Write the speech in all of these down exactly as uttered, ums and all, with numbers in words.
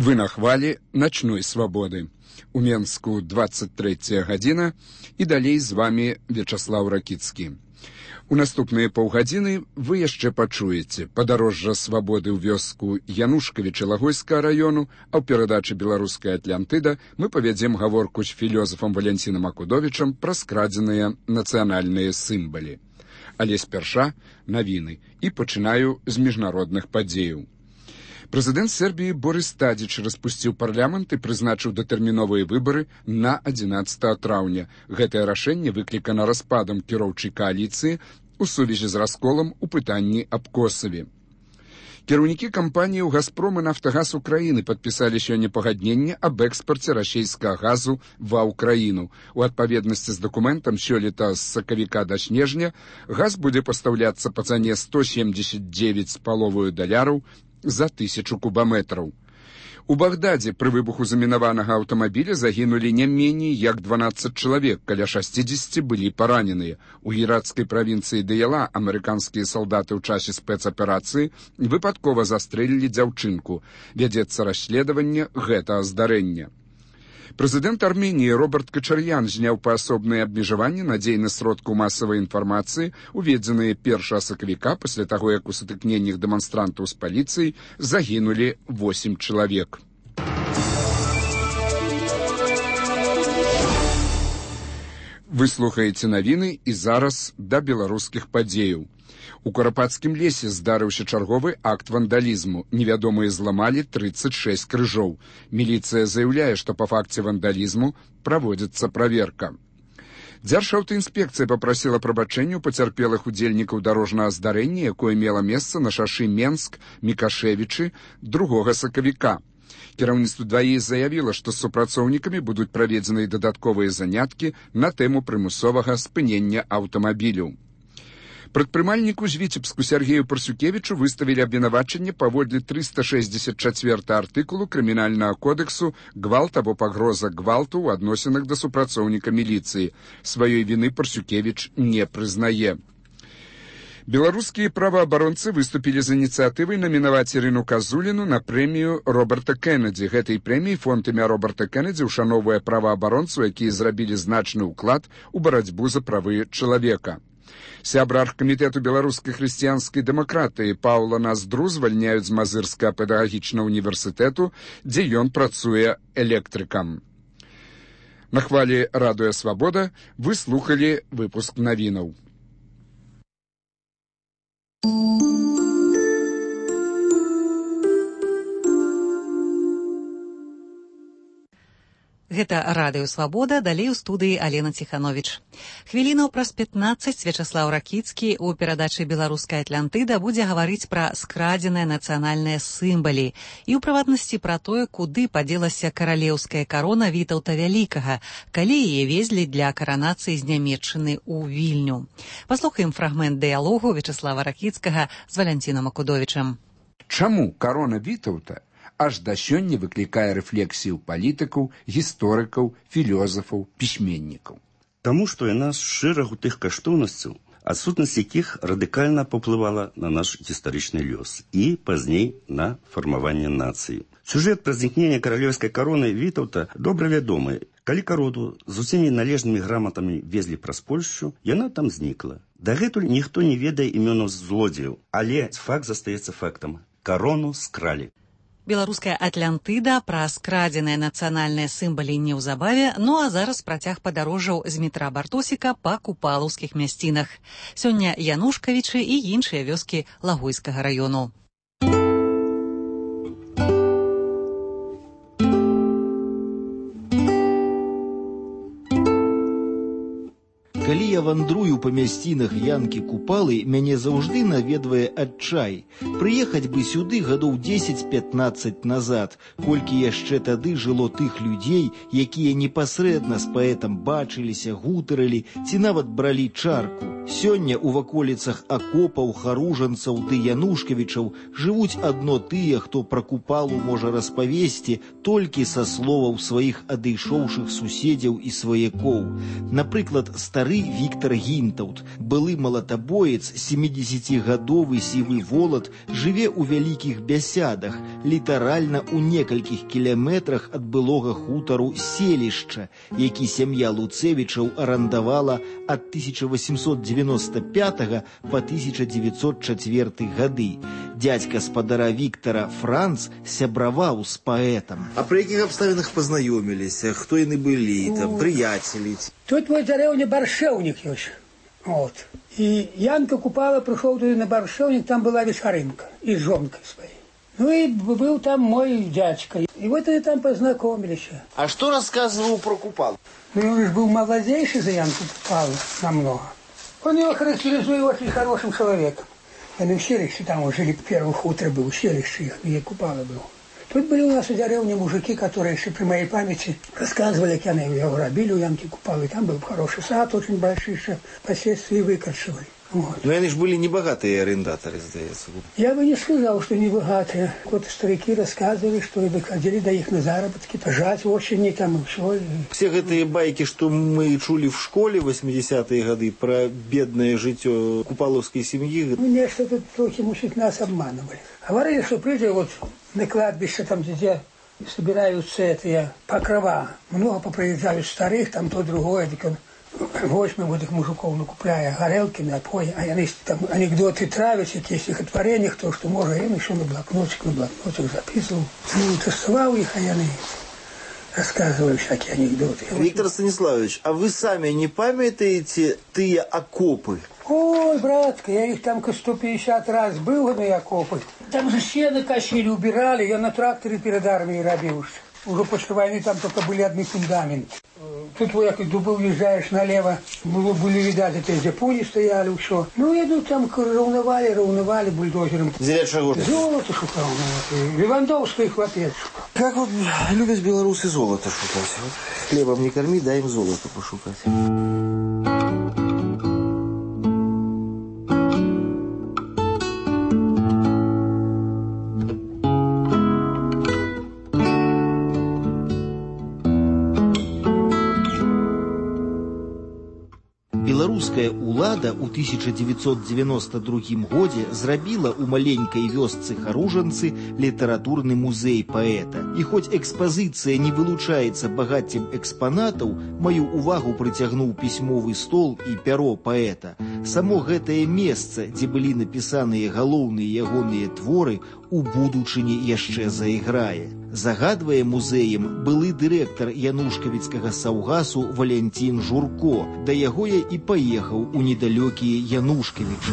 Вы на хвалі начной свабоды. У Менску двадцать третья гадзіна і далей з вами Вячаслаў Ракіцкі. У наступныя паўгадзіны вы яшчэ пачуеце падарожжа свабоды ў вёску Янушкавіча Лагойскага району, а ў перадачы «Беларуская Атлантыда» мы павядзем гаворку з філёзафам Валянцінам Акудовічам пра скрадзеныя нацыянальныя сімвалы. Але спярша навіны і пачынаю з міжнародных падзеяў. Прэзідэнт Сербіі Борис Тадзіч распусціў парламент і прызначыў датэрміновыя выбары на адзінаццатага траўня. Гэтае рашэнне выклікана распадам кіроўчай кааліцыі у сувязі з расколам у пытанні аб Косаве. Кіраўнікі кампаніяў «Газпром» і «Нафтагаз Украіны» падпісалі сёння пагадненне аб экспарце расійскага газу ва ўкраіну. У адпаведнасці з дакументам сёлета з сакавіка да снежня газ будзе пастаўляцца па цане сто семьдесят девять з паловаю даляраў за тысячу кубаметраў. У Багдадзе пры выбуху замінаванага аўтамабіля загінулі не меней як дванаццаць чалавек, каля шасцідзесяці былі параненыя. У іракскай правінцыі Дыяла амерыканскія салдаты ў часе спецаперацыі выпадкова застрэлілі дзяўчынку. Вядзецца расследаванне гэтага здарэння. Прэзідэнт Арменіі Роберт Качар'ян зняў паасобныя абмежаванні на дзейнасць сродкаў масавай інфармацыі, уведзеныя першага сакавіка пасля таго, як у сутыкненнях дэманстрантаў з паліцыяй загінулі восем чалавек. Вы слухаеце навіны і зараз да беларускіх падзеяў. У Курапацкім лесе здарыўся чарговы акт вандалізму. Невядомыя зламалі тридцать шесть крыжоў. Міліцыя заяўляе, што па факце вандалізму праводзіцца праверка. Дзяржаўтаінспекцыя папрасіла прабачэння ў пацярпелых удзельнікаў дарожнага здарэння, якое мела месца на шашы Менск-Мікашэвічы другога сакавіка. Кіраўніцтва дваі заявіла, што з супрацоўнікамі будуць праведзеныя дадатковыя заняткі на тэму прымусовага спынення аўтамабіляў. Прадпрымальніку з Віцебску Сергею Парсюкевічу выставілі абвінавачанне паводле трыста шэсцьдзесят чацвёртага артыкулу крымінальнага кодексу «Гвалт або пагроза гвалту ў адносінах да супрацоўніка міліцыі». Сваёй віны Парсюкевіч не прызнае. Беларускія праваабаронцы выступілі з ініцыятывай намінаваць Ірыну Казуліну на прэмію Роберта Кеннеді. Гэтай прэміяй фонд імя Роберта Кеннеді ушаноўвае праваабаронцаў, якія зрабілі значны ўклад у барацьбу за правы чалавека. Сябра аргкамітэту беларускай хрысціянскай дэмакратыі Паўла Наздру звальняюць з Мазырскага педагагічнага універсітэту, дзе ён працуе электрыкам. На хвалі радыё «Свабода» вы слухалі выпуск навінаў. Гэта радыё «Свабода», далей у студыі Алена Ціхановіч. Хвілінаў праз пятнаццаць Вячаслаў Ракіцкі у перадачы «Беларуская Атлантыда» будзе гаварыць пра скрадзеныя нацыянальныя сімвалы і ў прыватнасці пра тое, куды падзелася каралеўская карона Вітаўта Вялікага, калі яе везлі для каранацыі з Нямецчыны ў Вільню. Паслухаем фрагмент дыялогу Вячаслава Ракіцкага з Валянцінам Акудовічам. Чаму карона Вітаўта аж да сёння выклікае рэфлексію палітыкаў, гісторыкаў, філёзафаў, пісьменнікаў? Таму што яна з шэрагу тых каштоўнасцяў, адсутнасць якіх радыкальна паўплывала на наш гістарычны лёс і пазней на фармаванне нацыі. Сюжэт пра знікнення каралеўскай кароны Вітаўта добра вядомы. Калі карону з усімі належнымі граматамі везлі праз Польшчу, яна там знікла. Дагэтуль ніхто не ведае імёнаў злодзеяў, але факт застаецца фактам. Карону скралі. Беларуская Атлантыда пра скрадзеныя нацыянальныя сімвалы неўзабаве, ну а зараз працяг падарожжаў з метра Бартосіка па купалаўскіх мясцінах. Сёння Янушкавічы і іншыя вёскі Лагойскага раёну. Калі я вандрую па мясцінах Янкі Купалы, мяне заўжды наведвае адчай. Прыехаць бы сюды гадоў дзесяць-пятнаццаць назад, колькі яшчэ тады жыло тых людзей, якія непасрэдна з паэтам бачыліся, гутарылі ці нават бралі чарку. Сёння у ваколіцах акопаў, харужанцаў ды Янушкавічаў жывуць адно тыя, хто пра Купалу можа распавесці толькі са словаў сваіх адышоўшых суседзяў і сваякоў. Напрыклад, стары Віктор Гінтаўт, былы малатабоец, сямідзесяцігадовы сівы волат, жыве ў вялікіх бясядах, літаральна ў некалькіх кіляметрах ад былога хутару селішча, які сям'я Луцевічаў арандавала ад тысяча васемсот девяносто пятага па тысяча девятьсот четвёрты гады. Дядька спадара Віктора Франц сябраваў з паэтам. А пры якіх абставінах пазнаёміліся? Хто яны былі? Там, прыяцелі? Тут мой дзярэўня баршэўнік ёсць. Вот. І Янка Купала прыйшоў туды на баршэўнік, там была вечарынка і з жонкай сваёй. Ну и был там мой дядька. И вот они там познакомились. А что рассказывал про Купалу? Ну, он же был молодейший за Янку Купалу намного. Он его характеризует очень хорошим человеком. Они в селище там вот жили, первый хутор был, в селище их, где Купала был. Тут были у нас в деревне мужики, которые еще при моей памяти рассказывали, как они его грабили у Янки Купалы. Там был хороший сад, очень большой, еще впоследствии выкорчевали. Вот. Но они же были небогатые арендаторы, сдается. Я бы не сказал, что небогатые. Вот старики рассказывали, что выходили до их на заработки, пожать очень там и все. Все эти байки, что мы чули в школе в восьмидесятые годы про бедное житье купаловской семьи. Ну, нечто тут трохи, мусить, нас обманывали. Говорили, что прежде вот на кладбище, там, где собираются эти покрова, много поприезжают старых, там то другое, возьмем вот этих мужиков, накупляя горелки, напои, а они там анекдоты травят, какие стихотворения, то, что можно, я еще на блокнотик, на блокнотик записывал. Ну, тестовал их, а я рассказывали всякие анекдоты. Виктор Станиславович, а вы сами не памятаете тыя окопы? Ой, братка, я их там сто пятьдесят раз был на окопы. Там же сено косили, убирали, я на тракторе перед армией робился. Уже после войны там только были одни фундаменты. Тут вот как дубы уезжаешь налево, было, были, видать, это где пули стояли, все. Ну, иду там, равновали, равновали бульдозером. Зря чего? Золото шукал. Левандовский хлопец. Как вот любят белорусы золото шукать? Вот хлебом не корми, дай им золото пошукать. Беларуская ўлада ў тысяча девятьсот девяносто другім годзе зрабіла ў маленькай вёсцы Харужанцы літаратурны музей паэта. І хоць экспазіцыя не вылучаецца багаццем экспанатаў, маю увагу прыцягнуў пісьмовы стол і пяро паэта. Само гэтае месца, дзе былі напісаныя галоўныя ягоныя творы, у будучыні яшчэ зайграе. Загадвае музеем былы дырэктар янушкавіцкага саўгасу Валянцін Журко. Да яго я і паехаў у недалёкія Янушкавічы.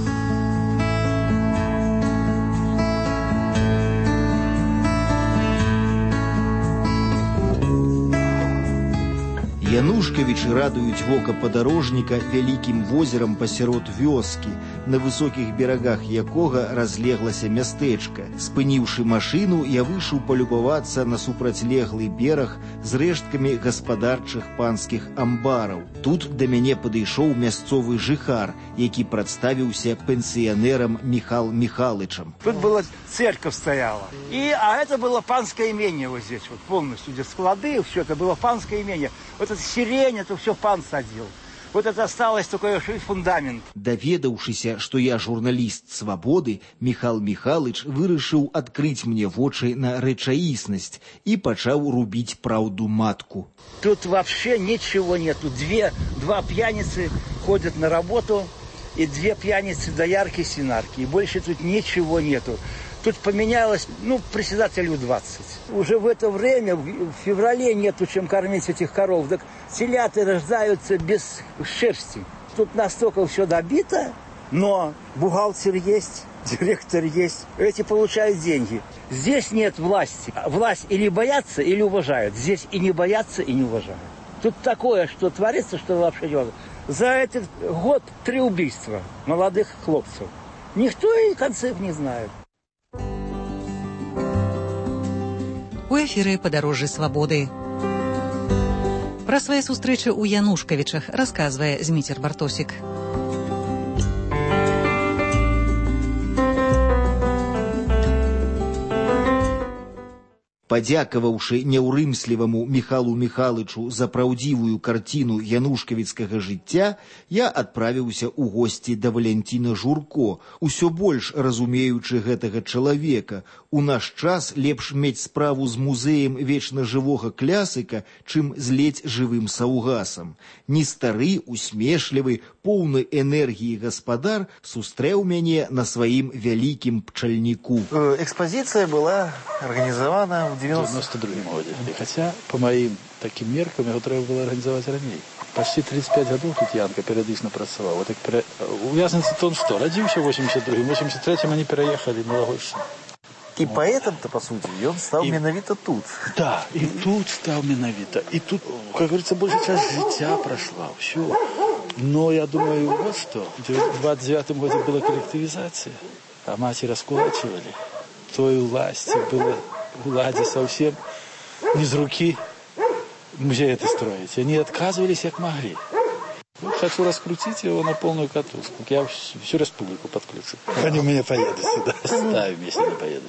Янушкавічы радуюць вока падарожніка вялікім возерам пасярод вёскі, на высокіх берагах якога разлеглася мястэчка. Спыніўшы машыну, я выйшаў палюбавацца на супрацьлеглы бераг з рэшткамі гаспадарчых панскіх амбараў. Тут да мяне падышоў мясцовы жыхар, які прадставіўся пенсіянерам Михал Михалычам. Тут была церковь стояла. И, а это было панское имение вот здесь, вот полностью, где склады, все это было панское имение. Вот это сирень, это все пан садил. Вот это осталось такой фундамент. Даведаўшыся, што я журналіст «Свабоды», Михал Михалыч вырашыў адкрыць мне вочы на рэчаіснасць і пачаў рубіць праўду матку. Тут вообще ничего нету. Две, два пьяницы ходят на работу, и две пьяницы доярки, свинарки. И больше тут ничего нету. Тут поменялось, ну, председателю двадцать. Уже в это время, в феврале, нету чем кормить этих коров. Так теляты рождаются без шерсти. Тут настолько все добито, но бухгалтер есть, директор есть. Эти получают деньги. Здесь нет власти. Власть или боятся, или уважают. Здесь и не боятся, и не уважают. Тут такое, что творится, что вообще делать. За этот год три убийства молодых хлопцев. Никто и концов не знает. У эфіры «Падарожжы свабоды». Пра свае сустрэчы ў Янушкавічах расказвае Зміцер Бартосік. Падзякаваўшы няўрымсліваму Міхалу Міхалычу за праўдзівую карціну янушкавіцкага жыцця, я адправіўся ў госці да Валянціна Журко, усё больш разумеючы гэтага чалавека. У наш час лепш мець справу з музеем вечна жывога клясыка, чым з ледзь жывым саўгасам. Не стары, усмешлівы, поўны энергіі гаспадар сустрэў мяне на сваім вялікім пчальніку. Экспозиция была организована в девяносто другом году. Хотя, по моим таким меркам, его треба было организовать ранее. Почти тридцать пять годов тут Янка периодично працевал. Вот так пере... У Вязницы-то он что, родился в восемьдесят другом, в восемьдесят третьем они переехали в Малогорщину. И поэтом-то, по сути, он стал и... менавито тут. Да, и тут стал менавито. И тут, как говорится, большая часть життя прошла. Все. Но я думаю, вот что. В двадцать девятом году была коллективизация, а мать раскулачивали. Той власти было владе совсем не с руки музей это строить. Они отказывались, как могли. Вот хочу раскрутить его на полную катушку. Я всю республику подключу. Они у меня поедут сюда. Ставим, если не поедут.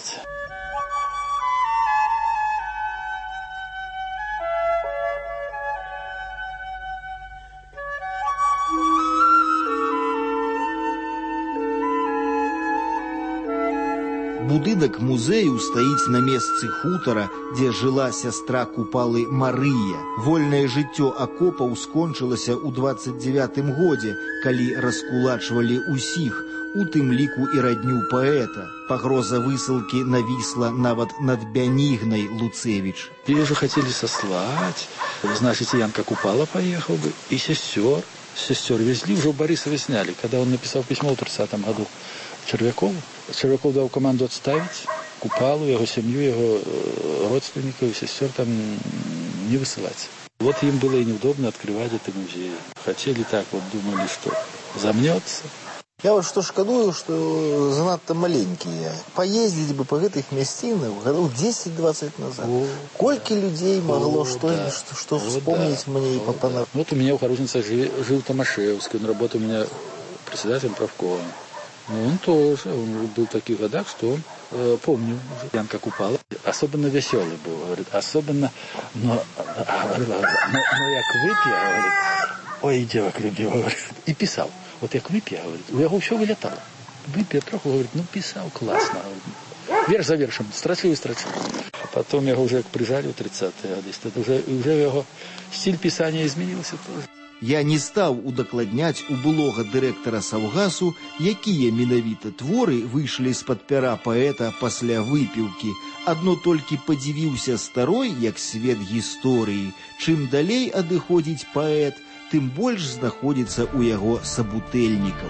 Будынак музею стаіць на месцы хутара, дзе жыла сястра Купалы Марыя. Вольнае жыццё акопаў скончылася ў двадцать девятым годзе, калі раскулачвалі ўсіх, у тым ліку і радню паэта. Пагроза высылкі навісла нават над Бянігнай Луцевіч. Ее же хотели сослать. Значит, Янка Купала поехал бы. И сестер. Сестер везли, уже в Борисове сняли. Когда он написал письмо в тридцатом году Червякову. Червяков дал команду отставить Купалу, его семью, его родственников и сестер там не высылать. Вот им было и неудобно открывать этот музей. Хотели так, вот думали, что замнется. Я вот что шкадую, что занадто маленькие. Поездить бы по этих мясцінах годов десять-двадцать назад. О, Кольки да. людей могло О, что, да. что, что О, вспомнить да. мне и попадать. Да. Вот у меня у Харузница жил, жил Томашевский, он работал у меня председателем правкома. Ну, он тоже, он был в таких годах, что он, э, помню, Янка Купала, особенно веселый был, говорит, особенно, но, говорит, но, но як выпья, говорит, ой, девок любил, говорит, и писал, вот як выпья, говорит, у него все вылетало, выпья троху, говорит, ну, писал классно, говорит, верш за вершем, строчил и строчил. А потом его уже прижали в тридцатые годы, это уже, уже его стиль писания изменился тоже. Я не стаў удакладняць у былога дырэктара Саўгасу, якія менавіта творы выйшлі з-пад пяра паэта пасля выпіўкі. Адно толькі падзівіўся старой, як свет гісторыі. Чым далей адыходзіць паэт, тым больш знаходзіцца ў яго сабутэльнікаў.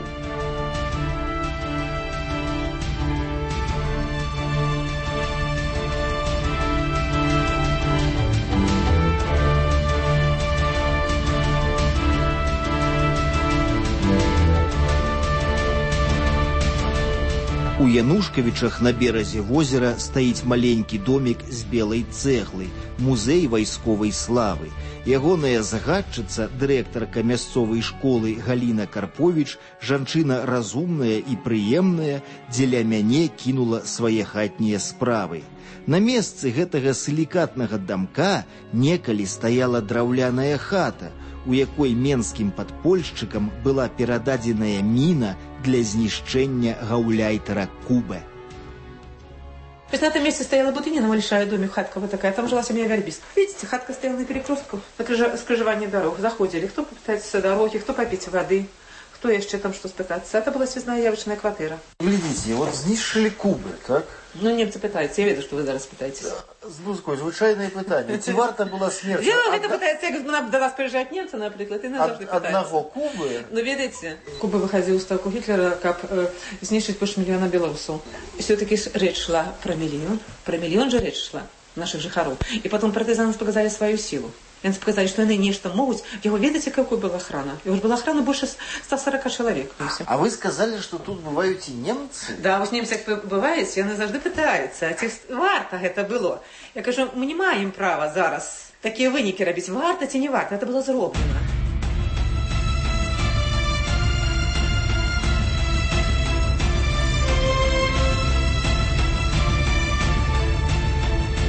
У Янушкавічах на беразе возера стаіць маленькі домік з белай цэглы, музей вайсковай славы. Ягоная загадчыца, дырэктарка мясцовай школы Галіна Карповіч, жанчына разумная і прыемная, дзеля мяне кінула свае хатнія справы. На месцы гэтага сілікатнага дамка некалі стаяла драўляная хата, у якой менскім падпольшчыкам была перададзеная міна для знішчэння гауляйтера Кубе. То есть на этом месте стояла Бутынина, большая домик, хатка вот такая, там жила семья Вербис. Видите, хатка стояла на перекрестку, на скрыжевании дорог. Заходили, кто попытается дороги, кто попить воды, кто еще там что спытаться. Это была связная явочная квартира. Глядите, вот знішчылі Кубы, так? Ну, немцы пытаются, я веду, что вы зараз пытаетесь. Злузкой, звычайное питание. Ці варта была смерть? Я это пытается, я говорю, до нас приезжают немцы, например, и нас завжди пытаются. Одного Кубы? Ну, видите, Куба выходил з толку Гитлера, как э, знішчыць больше миллиона белорусов. Все-таки речь шла про миллион, про миллион же речь шла наших жихаров. И потом партизаны показали свою силу. Они показали, что они нечто могут. Его видите, какой была охрана? Его была охрана больше ста сорока человек. А вы сказали, что тут бывают и немцы? Да, ось немцы як бывають, вони завжди питаються, а ці варто це було. Я кажу, ми не маємо права зараз такі виніки робити, варто чи не варто, це було зроблено.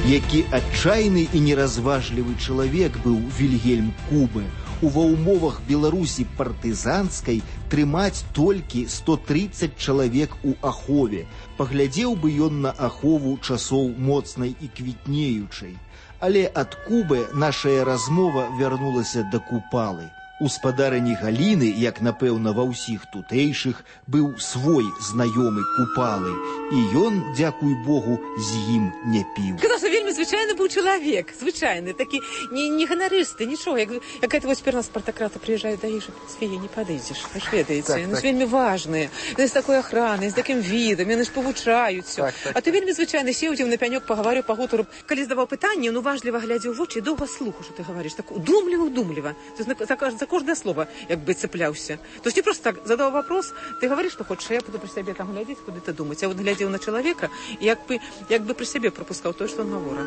Які адчайны і неразважлівы чалавек быў Вільгельм Кубе. Ува ўмовах Беларусі партызанскай трымаць толькі сто тридцать чалавек у ахове. Паглядзеў бы ён на ахову часоў моцнай і квітнеючай. Але ад Кубы нашая размова вярнулася да Купалы. У спадарыні Галіны, як напэўна ва ўсіх тутэйшых, быў свой знаёмы Купалы, і ён, дзякуй Богу, з ім не піў. Казаўся вельмі звычайны быў чалавек, звычайны, такі не, не ганарысты, нічога. Як, як это вось перна спартакрата прыязджаюць да ежы, свее не падыдзеш, вы ж ведаеце, яны ж вельмі важныя, яны з такой ахранай, з такім відам, яны ж павучаюць усё. Так, так. А ты вельмі звычайны сеў, на пянёк, пагаварыў, пагутару. Калі задаваў пытанне, он уважліва глядзеў у вочы і доўга слухаў, што ты гаварыш, так удумліва-удумліва. За каждое слово як бы цеплялся. То есть не просто так задал вопрос, ты говоришь, что хочешь, а я буду при себе там глядеть, куда-то думать. Я вот глядел на человека и як бы, як бы при себе пропускал то, что он говорит.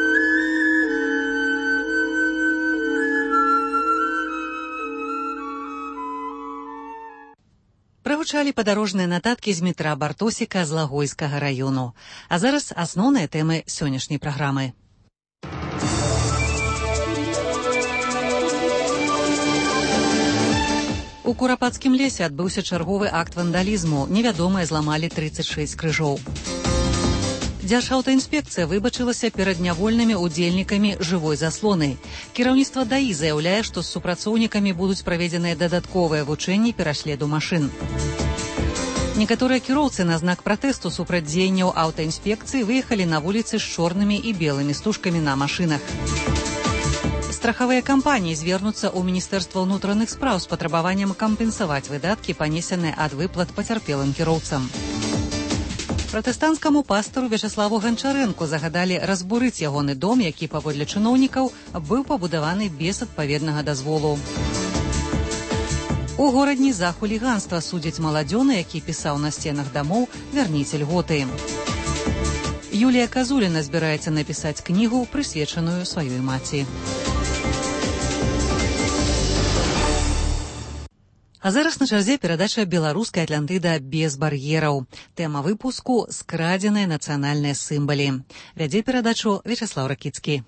Прагучалі падарожныя нататкі з метра Бартосіка з Лагойскага раёну. А зараз асноўныя тэмы сённяшняй праграмы. У Курапацкім лесе адбыўся чарговы акт вандалізму. Невядомыя зламалі тридцать шесть крыжоў. Дзяржаўтаінспекцыя выбачылася перад нявольнымі удзельнікамі жывой заслоны. Кіраўніцтва ДАІ заяўляе, што з супрацоўнікамі будуць праведзеныя дадатковыя вучэнні пераследу машын. Некаторыя кіроўцы на знак пратэсту супраць дзеянняў аўтаінспекцыі выехалі на вуліцы з чорнымі і белымі стужкамі на машынах. Страхавыя кампаніі звернуцца ў Міністэрства ўнутраных спраў з патрабаваннем кампенсаваць выдаткі, панесеныя ад выплат пацярпелым кіроўцам. Пратэстанцкаму пастару Вячаславу Ганчарэнку загадалі разбурыць ягоны дом, які, паводле чыноўнікаў, быў пабудаваны без адпаведнага дазволу. У горадні за хуліганства судзяць маладзёна, які пісаў на сценах дамоў «Вярніце льготы». Юлія Казуліна збіраецца напісаць кнігу, прысвечаную сваёй маці. А зараз на чарзе перадача «Беларуская Атлантыда без бар'ераў». Тэма выпуску «Скрадзеныя нацыянальныя сімвалы». Вядзе перадачу Вячаслаў Ракіцкі.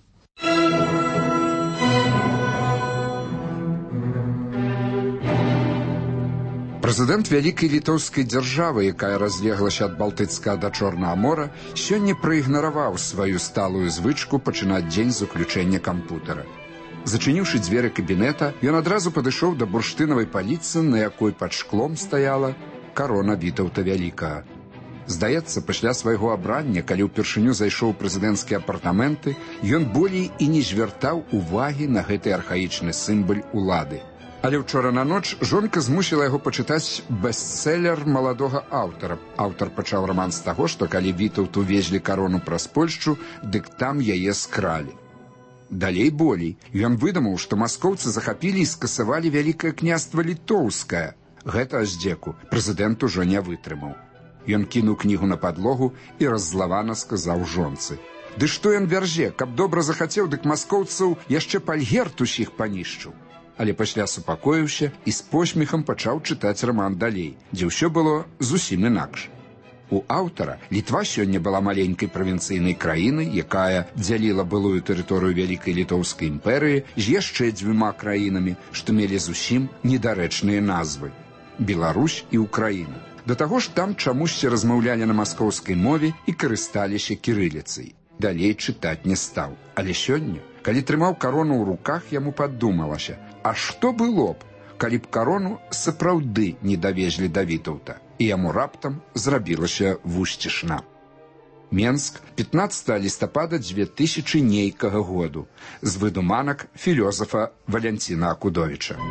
Прэзідэнт вялікай літоўскай дзяржавы, якая разлеглася ад Балтыцкага да Чорнага мора, сёння праігнараваў сваю сталую звычку пачынаць дзень з уключэння кампутара. Зачыніўшы дзверы кабінета, ён адразу падышоў да бурштынавай паліцы, на якой пад шклом стаяла карона Вітаўта Вялікага. Здаецца, пасля свайго абрання, калі ўпершыню зайшоў у прэзідэнцкія апартаменты, ён болей і не звяртаў увагі на гэты архаічны сімвал улады. Але ўчора на ноч жонка змусіла яго пачытаць бестселлер маладога аўтара. Аўтар пачаў раман з таго, што калі Вітаўту везлі карону праз Польшчу, дык там яе скралі. Далей болей. Ён выдумаў, што маскоўцы захапілі і скасавалі Вялікае княства Літоўскае. Гэта аздзеку прэзідэнт ужо не вытрымаў. Ён кінуў кнігу на падлогу і раззлавана сказаў жонцы: «Ды што ён вярже, каб добра захацеў, дык маскоўцаў яшчэ пальгерт усіх панішчыў». Але пасля супакоіўся і з посмехам пачаў чытаць раман далей, дзе ўсё было зусім інакш. У аўтара Літва сёння была маленькай правінцыйнай краінай, якая дзяліла былую тэрыторыю Вялікай Літоўскай імперыі з яшчэ дзвюма краінамі, што мелі зусім недарэчныя назвы – Беларусь і Украіна. Да таго ж там чамусьці размаўлялі на маскоўскай мове і карысталіся кірыліцай. Далей чытаць не стаў. Але сёння, калі трымаў карону ў руках, яму падумалася, а што было б, калі б карону сапраўды не давезлі да Вітаўта, і яму раптам зрабілася вусцішна. Менск, пятнадцатага лістапада дзве тысячы нейкага году. З выдуманак філёзафа Валянціна Акудовіча.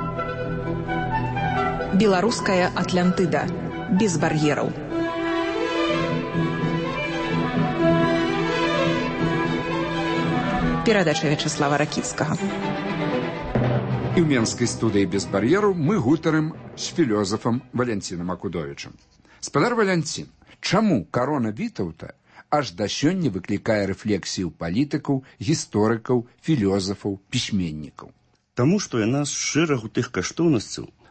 Беларуская Атлантыда. Без бар'ераў. Перадача Вячаслава Ракіцкага. І ў менскай студыі без бар'ераў мы гутарым з філёзафам Валянцінам Акудовічам. Спадар Валянцін, чаму карона Вітаўта аж да сёння выклікае рэфлексію палітыкаў, гісторыкаў, філёзафаў, пісьменнікаў? Таму, што яна з шэрагу тых каштоўнасцяў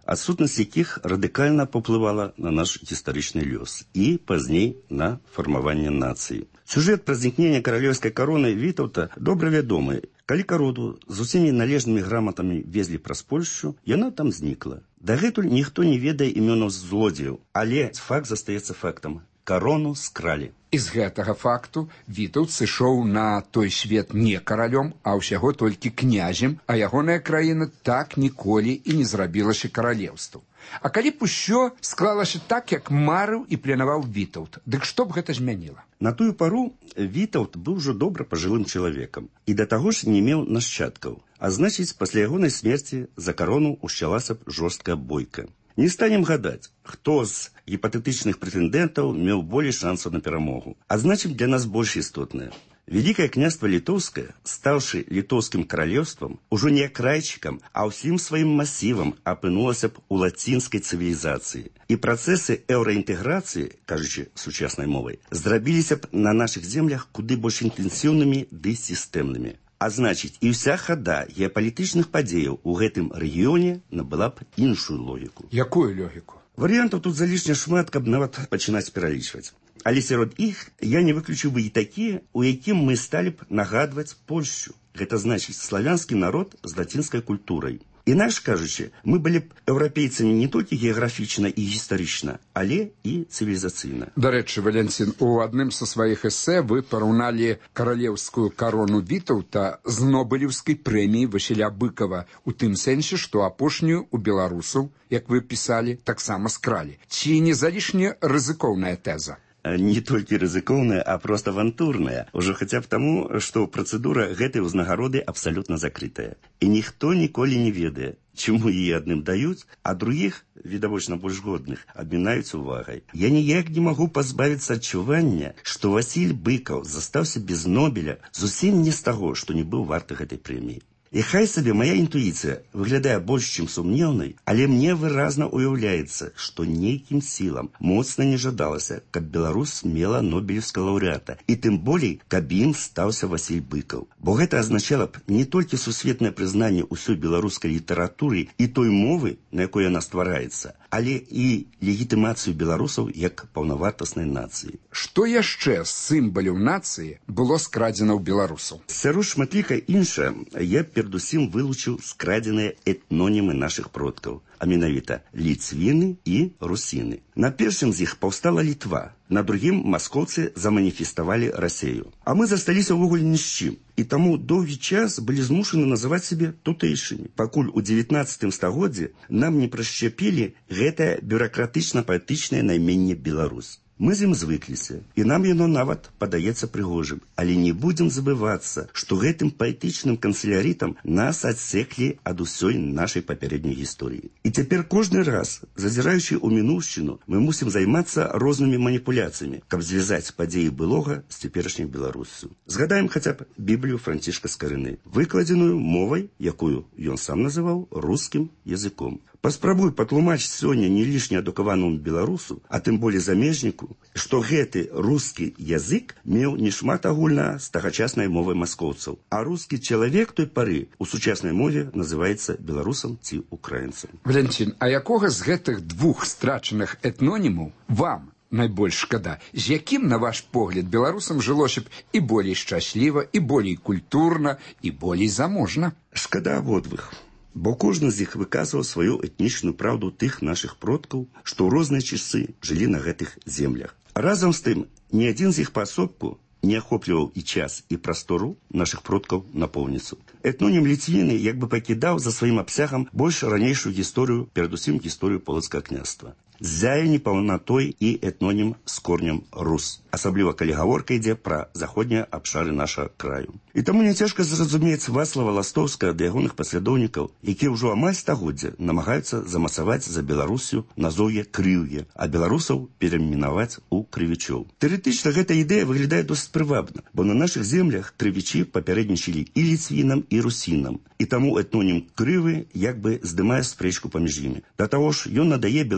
адсутнасць якіх радыкальна паўплывала на наш гістарычны лёс і пазней на фармаванне нацыі. Сюжэт пра знікнення каралеўскай кароны Вітаўта добра вядомы. Калі карону з усімі належнымі граматамі везлі праз Польшчу, яна там знікла. Дагэтуль ніхто не ведае імёнаў злодзеяў, але факт застаецца фактам. Карону скралі. І з гэтага факту Вітаўт сышоў на той свет не каралём, а ўсяго толькі князем, а ягоная краіна так ніколі і не зрабілася каралеўствам. А калі б усё склалася так, як марыў і планаваў Вітаўт, дык што б гэта змяніла? На тую пару Вітаўт быў ужо добра пажылым чалавекам і да таго ж не меў нашчадкаў. А значыць, пасля ягонай смерці за карону ўшчалася б жорсткая бойка. Не станем гадаць, хто з гіпатэтычных прэтэндэнтаў меў болей шансаў на перамогу. А значым, для нас больш істотнае. Вялікае княства літоўскае, стаўшы літоўскім каралеўствам, ужо не крайчыкам, а ўсім сваім масівам апынулася б у лацінскай цывілізацыі. І працэсы еўраінтэграцыі, кажучы сучаснай мовай, зрабіліся б на нашых землях куды больш інтэнсіўнымі ды сістэмнымі. А значыць, і ўся хада геапалітычных падзеяў у гэтым рэгіёне набыла б іншую логіку. Якую логіку? Варыянтаў тут залішне шмат, каб нават пачынаць пералічваць. Але сярод іх я не выключыў бы і такія, у якім мы сталі б нагадваць Польшчу. Гэта значыць славянскі народ з лацінскай культурай. Інакш кажучы, мы былі б еўрапейцамі не толькі геаграфічна і гістарычна, але і цывілізацыйна. Дарэчы, Валянцін, у адным са сваіх эсэ вы параўналі каралеўскую карону Вітаўта з нобелеўскай прэміяй Васіля Быкова, у тым сэнсе, што апошнюю у беларусаў, як вы пісалі, таксама скралі. Ці не залішне рызыкоўная тэза? Не толькі рызыкоўная, а проста авантурная. Ужо хаця б таму, што працэдура гэтай узнагароды абсалютна закрытая. І ніхто ніколі не ведае, чаму яе адным даюць, а другіх, відавочна больш годных, абмінаюць увагай. Я ніяк не магу пазбавіцца адчування, што Васіль Быкаў застаўся без Нобеля зусім не з таго, што не быў варты гэтай прэміі. І хай сабе моя інтуіцыя выглядае больш, чым сумнеўнай, але мне выразна уяўляецца, што нейкім сілам моцна не жадалася, каб Беларусь мела нобелеўскага лаўрэата, і тым болей, каб ім стаўся Васіль Быкаў. Бо гэта азначала б не толькі сусветнае прызнанне ўсёй беларускай літаратуры і той мовы, на якой яна ствараецца, але і легітымацыю беларусаў як паўнавартаснай нацыі. Што яшчэ з сімваляў нацыі было скрадзена ў беларусаў? Сярод шматлікай іншае, я перадусім вылучыў скрадзеныя этнонімы нашых продкаў, а менавіта ліцвіны і русіны. На першым з іх паўстала Літва, на другім маскоўцы заманіфеставалі Расею. А мы засталіся ўвогуле ні з чым, і таму доўгі час былі змушаны называць сябе тутэйшымі, пакуль у дзевятнаццатым стагоддзі нам не прышчапілі гэтае бюракратычна-паэтычнае найменне Беларусь. Мы з ім звыкліся, і нам яно нават падаецца прыгожым, але не будзем забывацца, што гэтым паэтычным канцылярітам нас адсеклі ад усёй нашай папярэдняй гісторыі. І цяпер кожны раз, зазіраючы ў мінуўшчыну, мы мусім займацца рознымі маніпуляцыямі, каб звязаць падзеі былога з цяперашняй Беларуссю. Згадаем хаця б Біблію Францішка Скарыны, выкладзеную мовай, якую ён сам называў рускім языком. Паспрабуй патлумачыць сёння не лішне адукаванаму беларусу, а тым болей замежніку, што гэты рускі язык меў не шмат агульна з тагачаснай мовай маскоўцаў, а рускі чалавек той пары у сучаснай мове называецца беларусам ці украінцам. Валянцін, а якога з гэтых двух страчаных этнонімаў вам найбольш шкада? З якім, на ваш погляд, беларусам жылося б і болей шчасліва, і болей культурна, і болей заможна? Шкада абодвых. Бо кожны з іх выказваў сваю этнічную праўду тых нашых продкаў, што ў розныя часы жылі на гэтых землях. Разам з тым, ні адзін з іх паасобку не ахопліваў і час, і прастору нашых продкаў напоўніцу. Этнонім ліцвіны як бы пакідаў за сваім абсягам больш ранейшую гісторыю, перадусім гісторыю полацкага княства. Ззяе непаўнатой і этнонім з корнем рус, асабліва калі гаворка ідзе пра заходнія абшары нашага краю. І таму няцяжка зразумець Вацлава Ластоўскага ды ягоных паслядоўнікаў, якія ўжо амаль стагоддзя намагаюцца замацаваць за Беларусю назоўе крыўе, а беларусаў перайменаваць у крывічоў. Тэарэтычна гэта ідэя выглядае досыць прывабна, бо на нашых землях крывічы папярэднічалі і ліцвінам, і русінам. І таму этнонім крывы як бы здымае спрэчку паміж імі. Да таго ж ён надае беларусам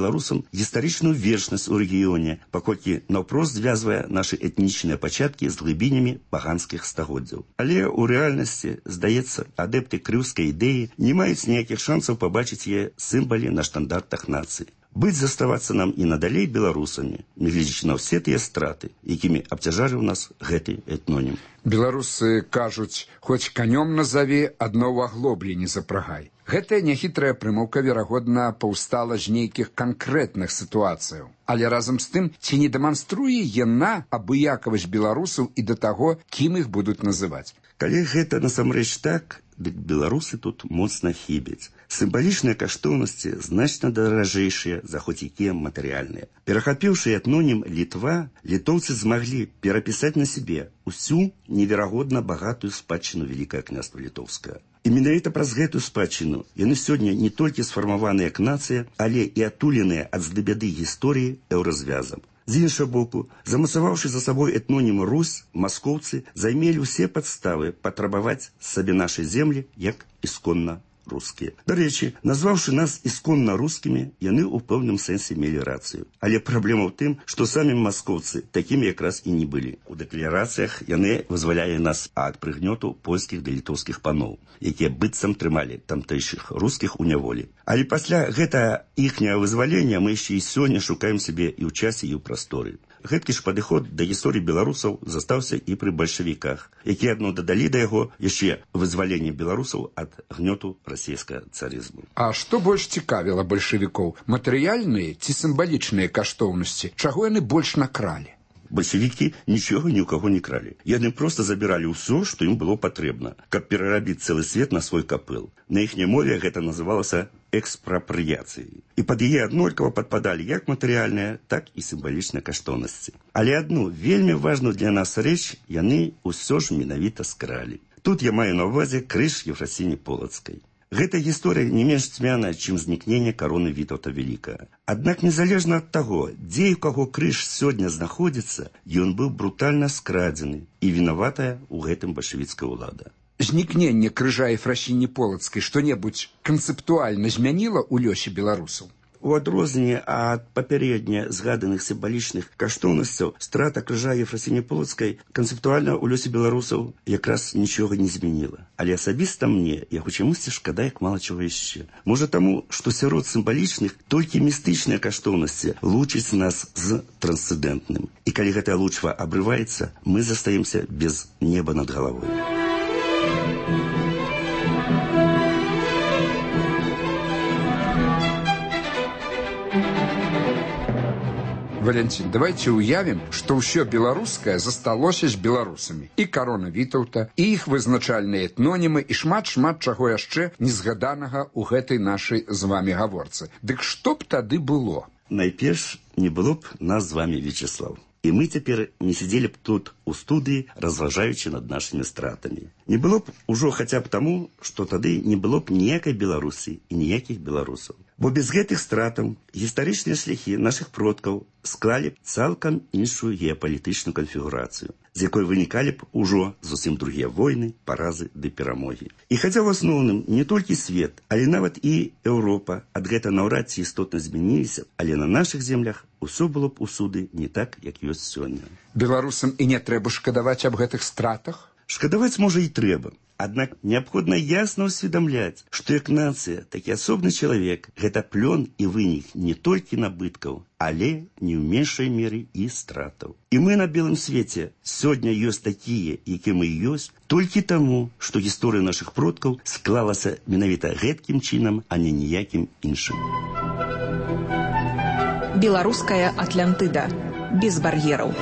гістарычную вечнасць у рэгіёне, паколькі наўпрост звязвае нашы этнічныя пачаткі з глыбінямі паганскіх стагоддзяў. Але ў рэальнасці, здаецца, адэпты крыўскай ідэі не маюць ніякіх шансаў пабачыць яе сімвалі на штандартах нацыі. Быць заставацца нам і надалей беларусамі, нягледзячы на ўсе тыя страты, якімі абцяжарыў нас гэты этнонім. Беларусы кажуць, хоць канём назаві, адно ў аглоблі не запрагай. Гэтая няхітрая прымаўка, верагодна, паўстала з нейкіх канкрэтных сітуацыяў. Але разам з тым, ці не дэманструе яна абыякавасць беларусаў і да таго, кім іх будуць называць? Калі гэта насамрэч так, дык беларусы тут моцна хібяць. Сімвалічныя каштоўнасці значна даражэйшыя за хоць якія матэрыяльныя. Перахапіўшы этнонім Літва, літоўцы змаглі перапісаць на сябе усю неверагодна багатую спадчыну Вялікае княства літоўскае. І менавіта праз гэтую спадчыну яны сёння не толькі сфармаваныя як нацыя, але і атуленыя ад здабяды гісторыі еўразвязам. З іншага боку, замацаваўшы за сабой этнонім Русь, маскоўцы займелі ўсе падставы патрабаваць сабе нашай землі як ісконна рускія. Дарэчы, назваўшы нас ісконна рускімі, яны ў пэўным сэнсе мелі рацыю. Але праблема ў тым, што самі маскоўцы такімі якраз і не былі. У дэкларацыях яны вызвалялі нас ад прыгнёту польскіх ды літоўскіх паноў, якія быццам трымалі тамтэйшых рускіх у няволі. Але пасля гэтага іхняга вызвалення мы яшчэ і сёння шукаем сябе і ў часе, і ў прасторы. Гэткі ж падыход да гісторыі беларусаў застаўся і пры бальшавіках, якія адно дадалі да яго яшчэ вызваленне беларусаў ад гнёту расійскага царызму. А што больш цікавіла бальшавікоў? Матэрыяльныя ці сімвалічныя каштоўнасці? Чаго яны больш накралі? Бальшавікі нічога ні ў каго не кралі. Яны проста забіралі ўсё, што ім было патрэбна, каб перарабіць цэлы свет на свой капыл. На іхняй мове гэта называлася экспрапрыяцыяй. І пад яе аднолькава падпадалі як матэрыяльныя, так і сімвалічныя каштоўнасці. Але адну вельмі важную для нас рэч яны ўсё ж менавіта скралі. Тут я маю на ўвазе крыж Ефрасіні Полацкай. Гэта гісторыя не менш цьмяная, чым знікненне кароны Вітаўта Вялікага. Аднак незалежна ад таго, дзе і ў каго крыж сёння знаходзіцца, ён быў брутальна скрадзены і вінаватая ў гэтым бальшавіцкая ўлада. Знікненне крыжа Ефрасіні Полацкай што-небудзь канцэптуальна змяніла ў лёсе беларусаў? У адрозненне ад папярэдне згаданых сімвалічных каштоўнасцяў, страта крыжа Ефрасіні Полацкай канцэптуальна ў лёсе беларусаў якраз нічога не змяніла. Але асабіста мне яго чамусьці шкада як мала чаго яшчэ. Можа таму, што сярод сімвалічных толькі містычныя каштоўнасці лучаць нас з трансцэндэнтным. І калі гэтая лучва абрываецца, мы застаемся без неба над галавой. Валянцін, давайте уявім, што ўсё беларускае засталося з беларусамі. І карона Вітаўта, і іх вызначальныя этнонімы, і шмат-шмат чаго яшчэ незгаданага ў гэтай нашай з вамі гаворцы. Дык што б тады было? Найперш, не было б нас з вамі, Вячеслав. І мы цяпер не сидзелі б тут у студыі, разважаючы над нашымі стратамі. Не было б ужо хаця б таму, што тады не было б ніякай Беларусі і ніякіх беларусаў. Бо без гэтых стратаў гістарычныя шляхі нашых продкаў склалі б цалкам іншую геапалітычную канфігурацыю, з якой вынікалі б ужо зусім другія войны, паразы ды перамогі. І хаця ў асноўным не толькі свет, але нават і Еўропа ад гэта наўрад ці істотна змяніліся, але на нашых землях усё было б усюды не так, як ёсць сёння. Беларусам і не трэба шкадаваць аб гэтых стратах? Шкадаваць, можа, і трэба. Аднак неабходна ясна ўсведамляць, што як нацыя, так і асобны чалавек гэта плён і вынік не толькі набыткаў, але не ў меншай меры і стратаў. І мы на белым свеце сёння ёсць такія, якія мы ёсць, толькі таму, што гісторыя нашых продкаў склалася менавіта гэткім чынам, а не ніякім іншым. Беларуская Атлантыда. Без бар'ераў.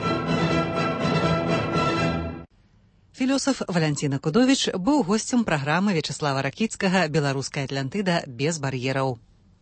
Філёсаф Валянцін Акудовіч быў госцем праграмы Вячеслава Ракіцкага «Беларуская Атлантыда. Без бар'ераў».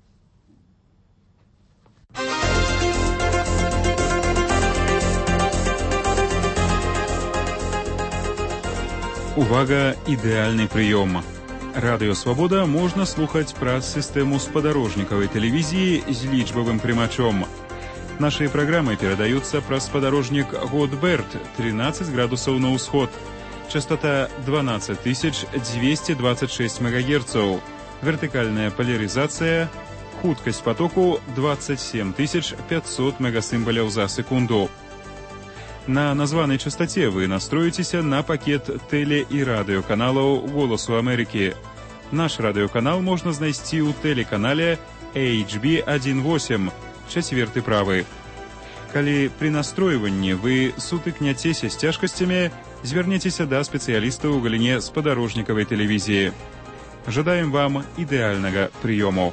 Увага, ідэальны прыём. Радыё Свабода можна слухаць праз сістэму спадарожнікавай тэлевізіі з лічбавым прымачом. Нашыя праграмы перадаюцца праз спадарожнік Годберт, тринадцать градусаў на ўсход. Частота дванадцать тысяч двести двадцать шесть мегагерцаў. Вертыкальная поляризация Хуткасць потоку двадцать семь тысяч пятьсот мегасимволяў за секунду. На названай частоце вы настроитеся на пакет теле- і радыёканалаў «Голосу Америки». Наш радыёканал можна знайсці ў тэлеканале эйч би восемь, чацверты правы. Калі пры настройванні вы сутыкняцеся з цяжкасцямі, звярніцеся да спецыяліста ў галіне спадарожнікавай тэлевізіі. Жадаем вам ідэальнага прыёму.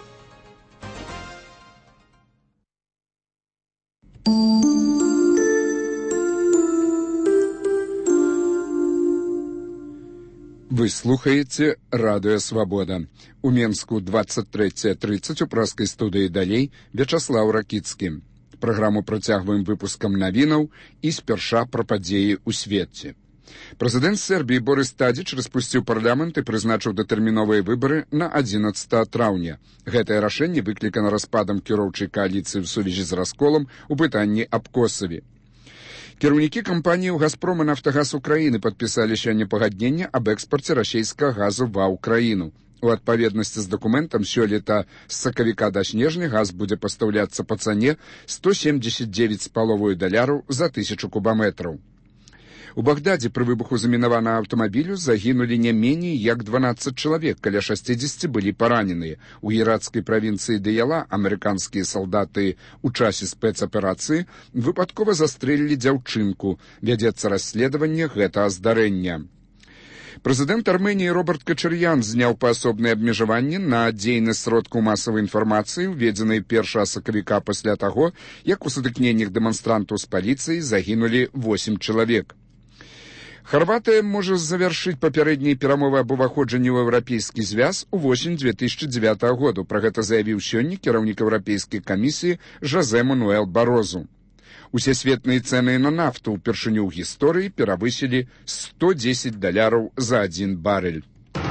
Вы слухаеце радыё «Свабода». У Менску двадцать три тридцать у праскай студыі далей Вячаслаў Ракіцкі. Праграму працягваем выпускам навінаў і спярша пра падзеі ў свеце. Прэзідэнт Сербіі Борис Тадзіч распусціў парламент і прызначыў датэрміновыя выбары на адзінаццатае траўня. Гэтае рашэнне выклікана распадам кіроўчай кааліцыі ў сувязі з расколам у пытанні аб Косаве. Кіраўнікі кампаніі «Газпром» і «Нафтагаз Украіны» падпісалі сёння пагадненне аб экспарце расійскага газу ва ўкраіну. У адпаведнасці з дакументам сёлета з сакавіка да снежня газ будзе пастаўляцца па цане сто семьдесят девять з паловаю даляраў за тысячу кубаметраў. У Багдадзе пры выбуху замінаванага аўтамабілю загінулі не меней як дванаццаць чалавек, каля шасцідзесяці былі параненыя. У іракскай правінцыі Дыяла амерыканскія салдаты ў часе спецаперацыі выпадкова застрэлілі дзяўчынку. Вядзецца расследаванне гэтага здарэння. Прэзідэнт Арменіі Роберт Качар'ян зняў паасобныя абмежаванні на дзейнасць сродкаў масавай інфармацыі, уведзеныя першага сакавіка пасля таго, як у сутыкненнях дэманстрантаў з паліцыяй загінулі восем чалавек. Харватыя можа завяршыць папярэднія перамовы аб уваходжанні ў еўрапейскі звяз увосень две тысячи девятого году. Пра гэта заявіў сёння кіраўнік еўрапейскай камісіі Жозе Мануэл Барозу. Усесветныя цэны на нафту ўпершыню ў гісторыі перавысілі сто дзесяць даляраў за адзін барэль.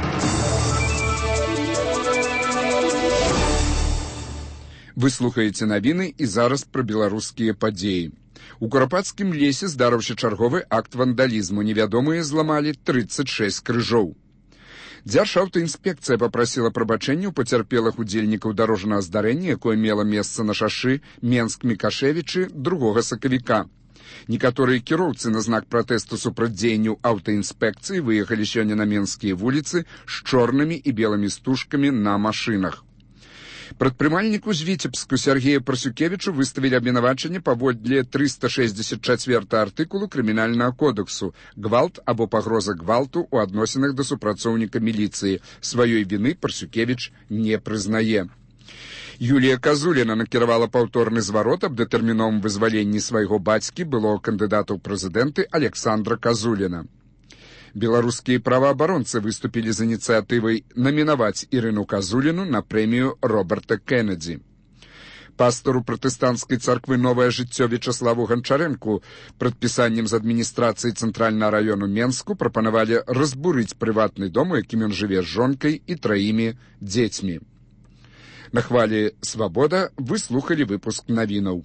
Вы слухаеце навіны і зараз пра беларускія падзеі. У Курапацкім лесе здарыўся чарговы акт вандалізму. Невядомыя зламалі тридцать шесть крыжоў. Дзяржаўтаінспекцыя папрасіла прабачэння ў пацярпелых удзельнікаў дарожнага здарэння, якое мела месца на шашы Менск-Мікашевічы другога сакавіка. Некаторыя кіроўцы на знак пратэсту супраць дзеянняў аўтаінспекцыі выехалі сёння на менскія вуліцы з чорнымі і белымі стужкамі на машынах. Прадпрымальніку з Віцебску Сергею Парсюкевічу выставілі абвінавачанне паводле триста шестьдесят четвёртого артыкулу крымінальнага кодексу «Гвалт або пагроза гвалту ў адносінах да супрацоўніка міліцыі». Сваёй віны Парсюкевіч не прызнае. Юлія Казуліна накіравала паўторны зварот аб датэрміновым вызваленні свайго бацькі, былога кандыдата ў прэзідэнты Александра Казуліна. Беларускія праваабаронцы выступілі з ініцыятывай намінаваць Ірыну Казуліну на прэмію Роберта Кеннеді. Пастару пратэстанцкай царквы «Новае жыццё» Вячаславу Ганчарэнку прадпісаннем з адміністрацыі цэнтральнага раёну Менску прапанавалі разбурыць прыватны дом, у якім ён жыве з жонкай і траімі дзецьмі. На хвалі «Свабода» вы слухалі выпуск навінаў.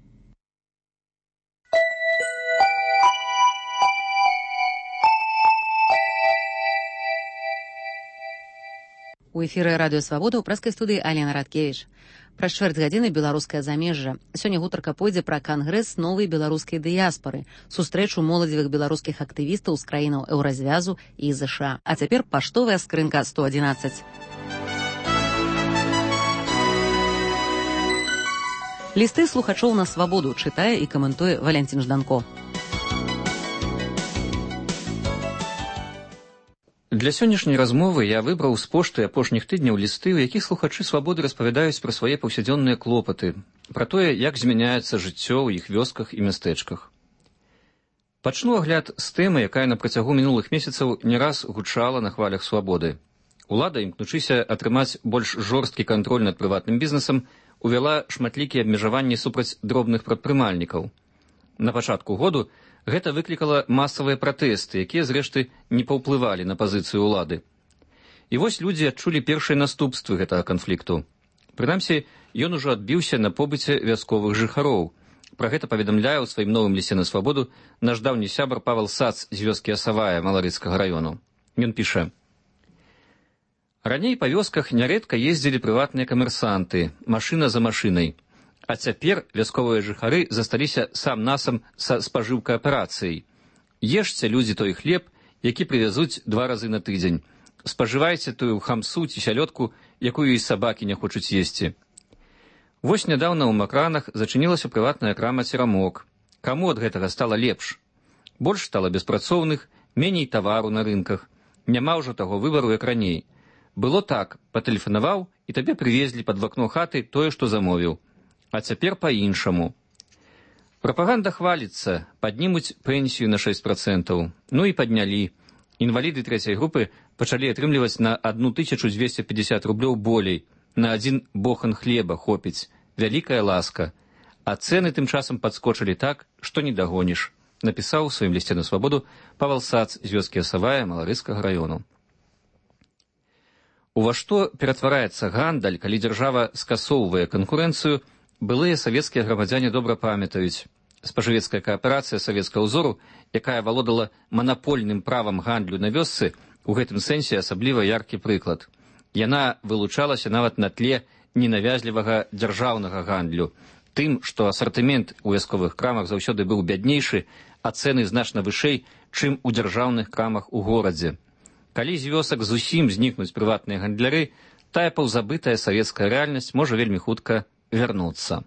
У эфіры радыё «Свабода» ў прэскай студыі Алена Радкевіч. Праз чвэрць гадзіны беларускае замежжа. Сёння гутарка пойдзе пра кангрэс новай беларускай дыяспары, сустрэчу моладзевых беларускіх актывістаў з краінаў Еўразвязу і ЗША. А цяпер паштовая скрынка сто адзінаццаць. Лісты слухачоў на «Свабоду» чытае і каментуе Валянцін Жданко. Для сённяшняй размовы я выбраў з пошты апошніх тыдняў лісты, у якіх слухачы «Свабоды» распавядаюць пра свае паўсядзённыя клопаты, пра тое, як змяняецца жыццё ў іх вёсках і мястэчках. Пачну агляд з тэмы, якая на працягу мінулых месяцаў не раз гучала на хвалях «Свабоды». Улада, імкнучыся атрымаць больш жорсткі кантроль над прыватным бізнесам, увяла шматлікія абмежаванні супраць дробных прадпрымальнікаў. На пачатку году гэта выклікала масавыя пратэсты, якія, зрэшты, не паўплывалі на пазіцыю ўлады. І вось людзі адчулі першыя наступствы гэтага канфлікту. Прынамсі, ён ужо адбіўся на побыце вясковых жыхароў. Пра гэта паведамляе ў сваім новым лісце на «Свабоду» наш даўні сябар Павел Сац з вёскі Асавая Маларыцкага раёну. Ён піша: Раней па вёсках нярэдка ездзілі прыватныя камерсанты, машына за машынай. А цяпер вясковыя жыхары засталіся сам-насам са спажыўкай аперацыяй. Ешце, людзі, той хлеб, які прывязуць два разы на тыдзень. Спажывайце тую хамсу ці сялёдку, якую і сабакі не хочуць есці. Вось нядаўна ў Макранах зачынілася прыватная крама «Церамок». Каму ад гэтага стала лепш? Больш стала беспрацоўных, меней тавару на рынках. Няма ўжо таго выбару, як раней. Было так, патэлефанаваў, і табе прывезлі пад вакно хаты тое, што замовіў. А цяпер па-іншаму. Прапаганда хваліцца, паднімуць пенсію на шэсць працэнтаў. Ну і паднялі. Інваліды трэцяй групы пачалі атрымліваць на одну тысячу двести пятьдесят рублёў болей. На адзін бохан хлеба хопіць. Вялікая ласка. А цэны тым часам падскочылі так, што не дагоніш. Напісаў у сваім лісце на свабоду Павел Сац з вёскі Асавая Маларыцкага раёну. Ува што ператвараецца гандаль, калі дзяржава скасоўвае канкурэнцыю, былыя савецкія грамадзяне добра памятаюць. Спажывецкая кааперацыя савецкага ўзору, якая валодала манапольным правам гандлю на вёсцы, у гэтым сэнсе асабліва яркі прыклад. Яна вылучалася нават на тле ненавязлівага дзяржаўнага гандлю, тым, што асартымент у вясковых крамах заўсёды быў бяднейшы, а цэны значна вышэй, чым у дзяржаўных крамах у горадзе. Калі з вёсак зусім знікнуць прыватныя гандляры, тая паўзабытая савецкая рэальнасць можа вельмі хутка вярнуцца.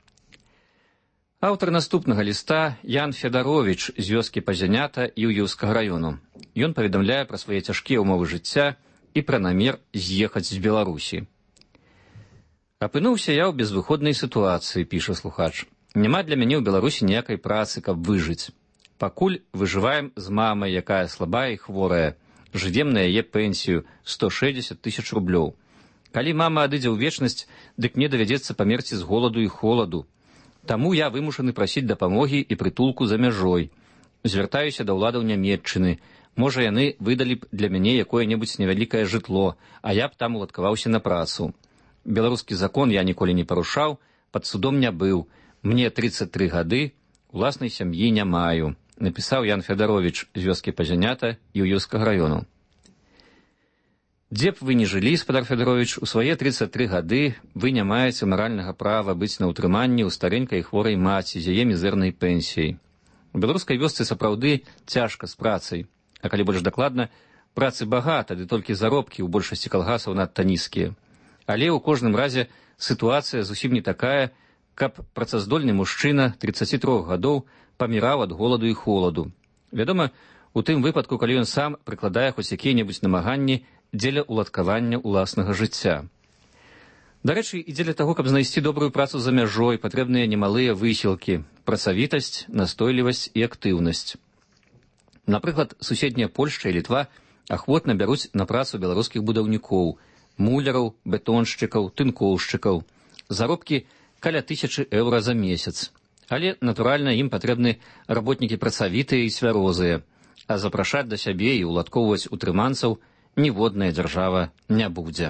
Аўтар наступнага ліста Ян Федаровіч з вёскі Пазянята Іўеўскага раёну. Ён паведамляе пра свае цяжкія ўмовы жыцця і пра намер з'ехаць з Беларусі. Апынуўся я ў безвыходнай сітуацыі, піша слухач. Няма для мяне ў Беларусі ніякай працы, каб выжыць. Пакуль выжываем з мамай, якая слабая і хворая. Жывем на яе пенсію сто шэсцьдзесят тысяч рублёў. Калі мама адыдзе ў вечнасць, дык мне давядзецца памерці з голаду і холаду. Таму я вымушаны прасіць дапамогі і прытулку за мяжой. Звяртаюся да ўладаў Нямецчыны. Можа, яны выдалі б для мяне якое-небудзь невялікае жытло, а я б там уладкаваўся на працу. Беларускі закон я ніколі не парушаў, пад судом не быў. Мне тридцать три гады, уласнай сям'і не маю. Напісаў Ян Федаровіч з вёскі Пазянята Іўеўскага раёну. Дзе б вы не жылі, спадар Федаровіч, у свае тридцать три гады вы не маеце маральнага права быць на ўтрыманні ў старэнькай хворай маці з яе мізэрнай пенсіяй. У беларускай вёсцы сапраўды цяжка з працай, а калі больш дакладна, працы багата, ды толькі заробкі ў большасці калгасаў надта нізкія. Але ў кожным разе сітуацыя зусім не такая, каб працаздольны мужчына тридцати трёх гадоў паміраў ад голаду і холаду. Вядома, у тым выпадку, калі ён сам прыкладае хоць якія-небудзь намаганні дзеля уладкавання ўласнага жыцця. Дарэчы, і дзеля таго, каб знайсці добрую працу за мяжой, патрэбныя немалыя высілкі, працавітасць, настойлівасць і актыўнасць. Напрыклад, суседняя Польшча і Літва ахвотна бяруць на працу беларускіх будаўнікоў, муляраў, бетоншчыкаў, тынкоўшчыкаў. Заробкі каля тысячы еўра за месяц. Але, натуральна, ім патрэбны работнікі працавітыя і свярозыя, а запрашаць да сябе і уладкоўваць утрыманцаў ніводная дзяржава не будзе.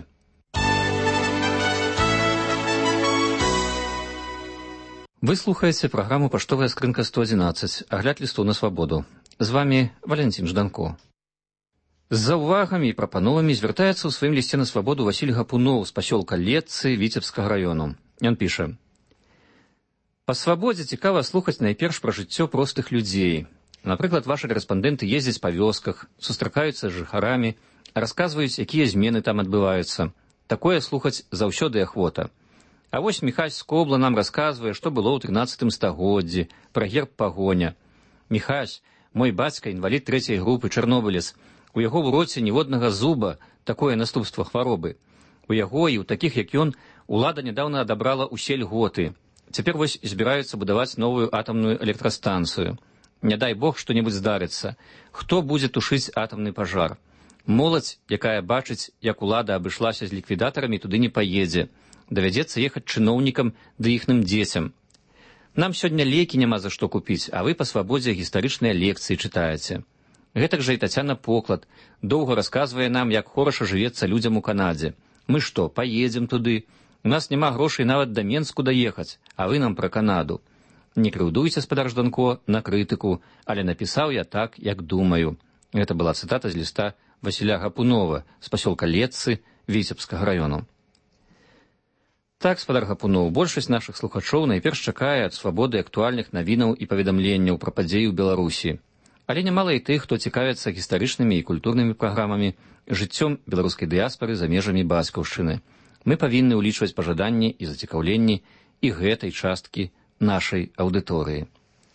Вы слухаеце праграму «Паштовая скрынка сто адзінаццаць», агляд лісту на свабоду. З вамі Валянцін Жданко. З заўвагамі і прапановамі звяртаецца ў сваім лісце на свабоду Васіль Гапуноў з пасёлка Летцы Віцебскага раёну. Ён піша: па свабодзе цікава слухаць найперш пра жыццё простых людзей. Напрыклад, вашы карэспандэнты ездзяць па вёсках, сустракаюцца з жыхарамі, расказваюць, якія змены там адбываюцца. Такое слухаць заўсёды ахвота. А вось Міхась з Кобла нам расказвае, што было ў трынаццатым стагоддзі, пра герб пагоня. Міхась, мой бацька, інвалід трэцяй групы, чарнобылец. У яго ў роце ніводнага зуба, такое наступства хваробы. У яго і ў такіх, як ён, улада нядаўна адабрала ўсе льготы. Цяпер вось збіраюцца будаваць новую атамную электрастанцыю. Не дай Бог што-небудзь здарыцца. Хто будзе тушыць атамны пажар? Моладзь, якая бачыць, як улада абышлася з ліквідатарамі, туды не паедзе. Давядзецца ехаць чыноўнікам ды іхным дзецям. Нам сёння лекі няма за што купіць, а вы па свабодзе гістарычныя лекцыі чытаеце. Гэтак жа і Тацяна Поклад доўга расказвае нам, як хораша жывецца людзям у Канадзе. Мы што, паедзем туды? У нас няма грошай нават да Менску даехаць, а вы нам пра Канаду. Не крыўдуйся, спадар Жданко, на крытыку, але напісаў я так, як думаю. Гэта была цытата з ліста Васіля Гапунова з пасёлка Летцы Віцебскага раёну. Так, спадар Гапуноў, большасць нашых слухачоў найперш чакае ад свабоды актуальных навінаў і паведамленняў пра падзеі ў Беларусі. Але нямала і тых, хто цікавіцца гістарычнымі і культурнымі праграмамі, жыццём беларускай дыяспары за межамі бацькаўшчыны. Мы павінны ўлічваць пажаданні і зацікаўленні і гэтай часткі нашай аўдыторыі.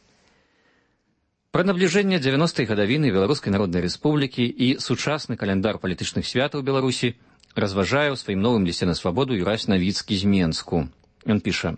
Пра набліжэнне дзевяностай гадавіны Беларускай Народнай Рэспублікі і сучасны каляндар палітычных святаў Беларусі разважае ў сваім новым лісце на свабоду Юрась Навіцкі з Менску. Ён піша: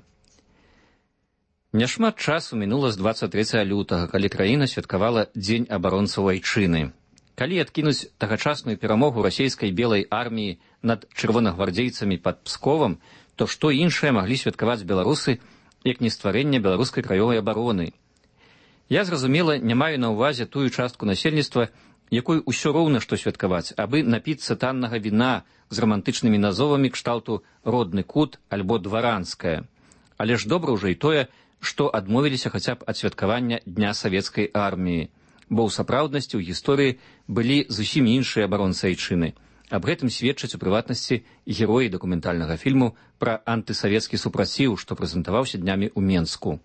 «Няшмат часу мінула з дваццаць трэцяга лютага, калі краіна святкавала Дзень абаронцаў айчыны. Калі адкінуць тагачасную перамогу расійскай белай арміі над чырвонагвардзейцамі пад Псковам, то што іншае маглі святкаваць беларусы, як не стварэнне беларускай краёвай абароны? Я, зразумела, не маю на ўвазе тую частку насельніцтва, якой усё роўна што святкаваць, абы напіцца таннага віна з рамантычнымі назовамі кшталту «родны кут» альбо «дваранская». Але ж добра ўжо і тое, што адмовіліся хаця б ад святкавання Дня савецкай арміі, бо ў сапраўднасці ў гісторыі былі зусім іншыя абаронцы айчыны. Аб гэтым сведчаць у прыватнасці героі дакументальнага фільму пра антысавецкі супраціў, што прэзентаваўся днямі ў Менску.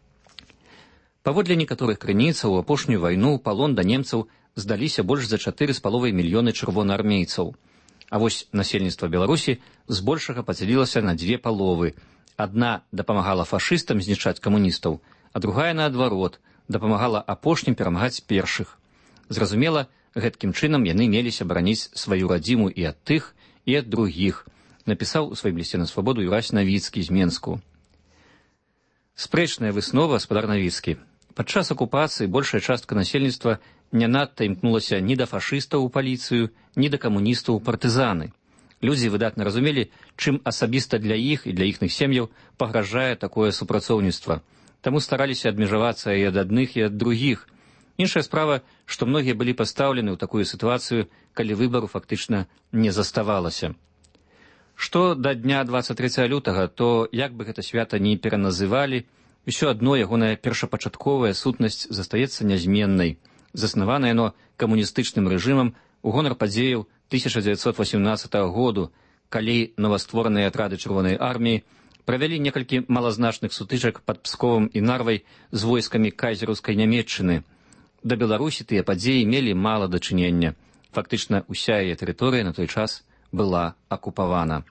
Паводле некаторых крыніцаў, у апошнюю вайну палон да немцаў здаліся больш за чатыры з паловай мільёны чырвонаармейцаў. А вось насельніцтва Беларусі збольшага падзялілася на дзве паловы. Адна дапамагала фашыстам знішчаць камуністаў, а другая, наадварот, дапамагала апошнім перамагаць першых. Зразумела, гэткім чынам яны меліся бараніць сваю радзіму і ад тых, і ад другіх, напісаў у сваім лісце на свабоду Юрась Навіцкі з Менску. Спрэчная выснова, спадар Навіцкі. Падчас акупацыі большая частка насельніцтва не надта імкнулася ні да фашыстаў у паліцыю, ні да камуністаў у партызаны. Людзі выдатна разумелі, чым асабіста для іх і для іхных сем'яў пагражае такое супрацоўніцтва. Таму стараліся адмежавацца і ад адных, і ад другіх. Іншая справа, што многія былі пастаўлены ў такую сітуацыю, калі выбару фактычна не заставалася. Што да дня дваццаць трэцяга лютага, то як бы гэта свята ні пераназывалі, усё адно ягоная першапачатковая сутнасць застаецца нязменнай. Заснавана яно камуністычным рэжымам у гонар падзеяў тысяча дзевяцьсот васямнаццатага году, калі новаствораныя атрады чырвонай арміі правялі некалькі малазначных сутычак пад Псковам і Нарвай з войскамі кайзераўскай Нямецчыны. Да Беларусі тыя падзеі мелі мала дачынення. Фактычна, уся яе тэрыторыя на той час была акупавана.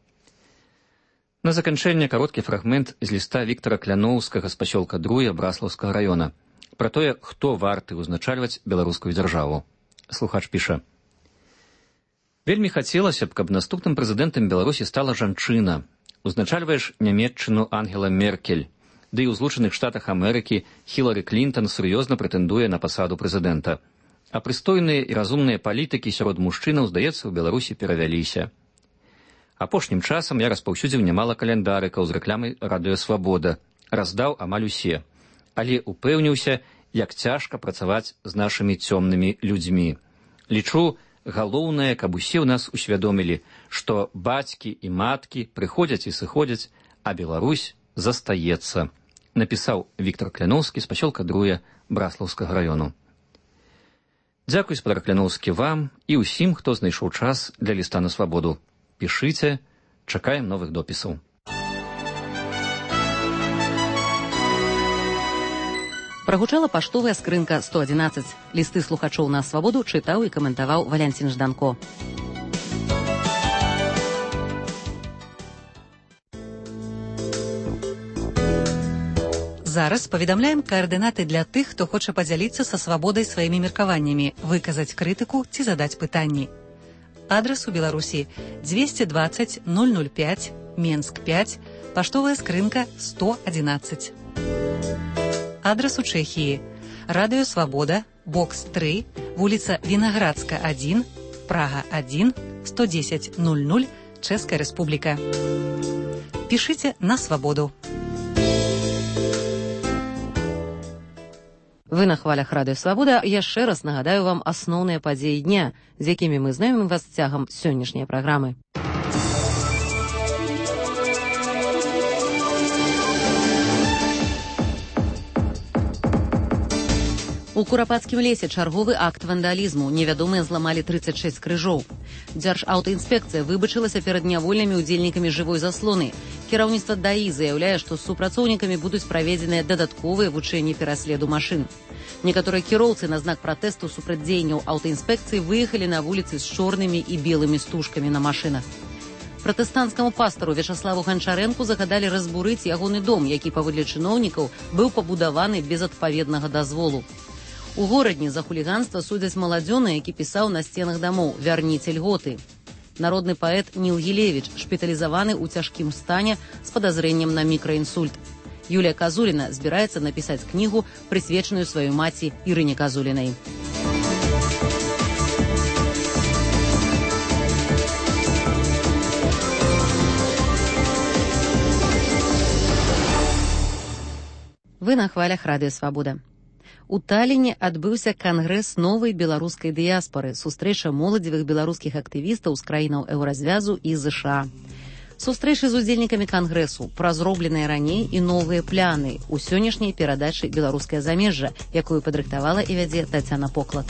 На заканчэнне кароткі фрагмент з ліста Віктара Кляноўскага з пасёлка Друя Браслаўскага раёна пра тое, хто варты ўзначальваць беларускую дзяржаву. Слухач піша: «Вельмі хацелася б, каб наступным прэзідэнтам Беларусі стала жанчына. Узначальваеш Нямецчыну Ангела Меркель, ды і ў Злучаных Штатах Амерыкі Хілары Клінтон сур'ёзна прэтэндуе на пасаду прэзідэнта. А прыстойныя і разумныя палітыкі сярод мужчынаў, здаецца, у Беларусі перавяліся. Апошнім часам я распаўсюдзіў нямала каляндарыкаў з рэкламай «Радыё Свабода», раздаў амаль усе, але упэўніўся, як цяжка працаваць з нашымі цёмнымі людзьмі. Лічу, галоўнае, каб усе ў нас усвядомілі, што бацькі і маткі прыходзяць і сыходзяць, а Беларусь застаецца», напісаў Віктар Кляноўскі з пасёлка Друя Браслаўскага раёну. Дзякуй, спадар Кляноўскі, вам і ўсім, хто знайшоў час для ліста на свабоду. Пішыце, чакаем новых допісаў. Прагучала паштовая скрынка сто адзінаццаць. Лісты слухачоў на свабоду чытаў і каментаваў Валянцін Жданко. Зараз паведамляем каардынаты для тых, хто хоча падзяліцца са свабодай сваімі меркаваннямі, выказаць крытыку ці задаць пытанні. Адрас у Беларусі двести двадцать ноль ноль пять, Менск пять, паштовая скрынка сто адзінаццаць. Адрас у Чэхіі. Радыё Свабода, бокс тры, вуліца Вінаградска адзін, Прага адзін, сто дзесяць ноль ноль, Чэшская Рэспубліка. Пішыце на свабоду. Вы на хвалях Радыё Свабода. Яшчэ раз нагадаю вам асноўныя падзеі дня, з якімі мы знаёмім вас цягам сённяшняй праграмы. У У Курапацкім лесе чарговы акт вандалізму. Невядомыя зламалі трыццаць шэсць крыжоў. Дзяржаўтаінспекцыя выбачылася перад нявольнымі ўдзельнікамі жывой заслоны. Кіраўніцтва ДАІ заяўляе, што з супрацоўнікамі будуць праведзеныя дадатковыя вучэнні пераследу машын. Некаторыя кіроўцы на знак пратэсту супраць дзеянняў аўтаінспекцыі выехалі на вуліцы з чорнымі і белымі стужкамі на машынах. Пратэстанцкаму пастару Вячаславу Ганчарэнку загадалі разбурыць ягоны дом, які, паводле чыноўнікаў, быў пабудаваны без адпаведнага дазволу. У горадні за хуліганства судзяць маладзёна, які пісаў на сценах дамоў «Вярніце льготы». Народны паэт Ніл Гілевіч шпіталізаваны ў цяжкім стане з падазрэннем на мікраінсульт. Юлія Казуліна збіраецца напісаць кнігу, прысвечаную сваёй маці Ірыне Казулінай. Вы на хвалях Радыё Свабода. У Таліне адбыўся кангрэс новай беларускай дыяспары, сустрэча моладзевых беларускіх актывістаў з краінаў Еўразвязу і ЗША. Сустрэчы з удзельнікамі кангрэсу, пра зробленыя раней і новыя пляны у сённяшняй перадачы «Беларускае замежжа», якую падрыхтавала і вядзе Тацяна Поклад.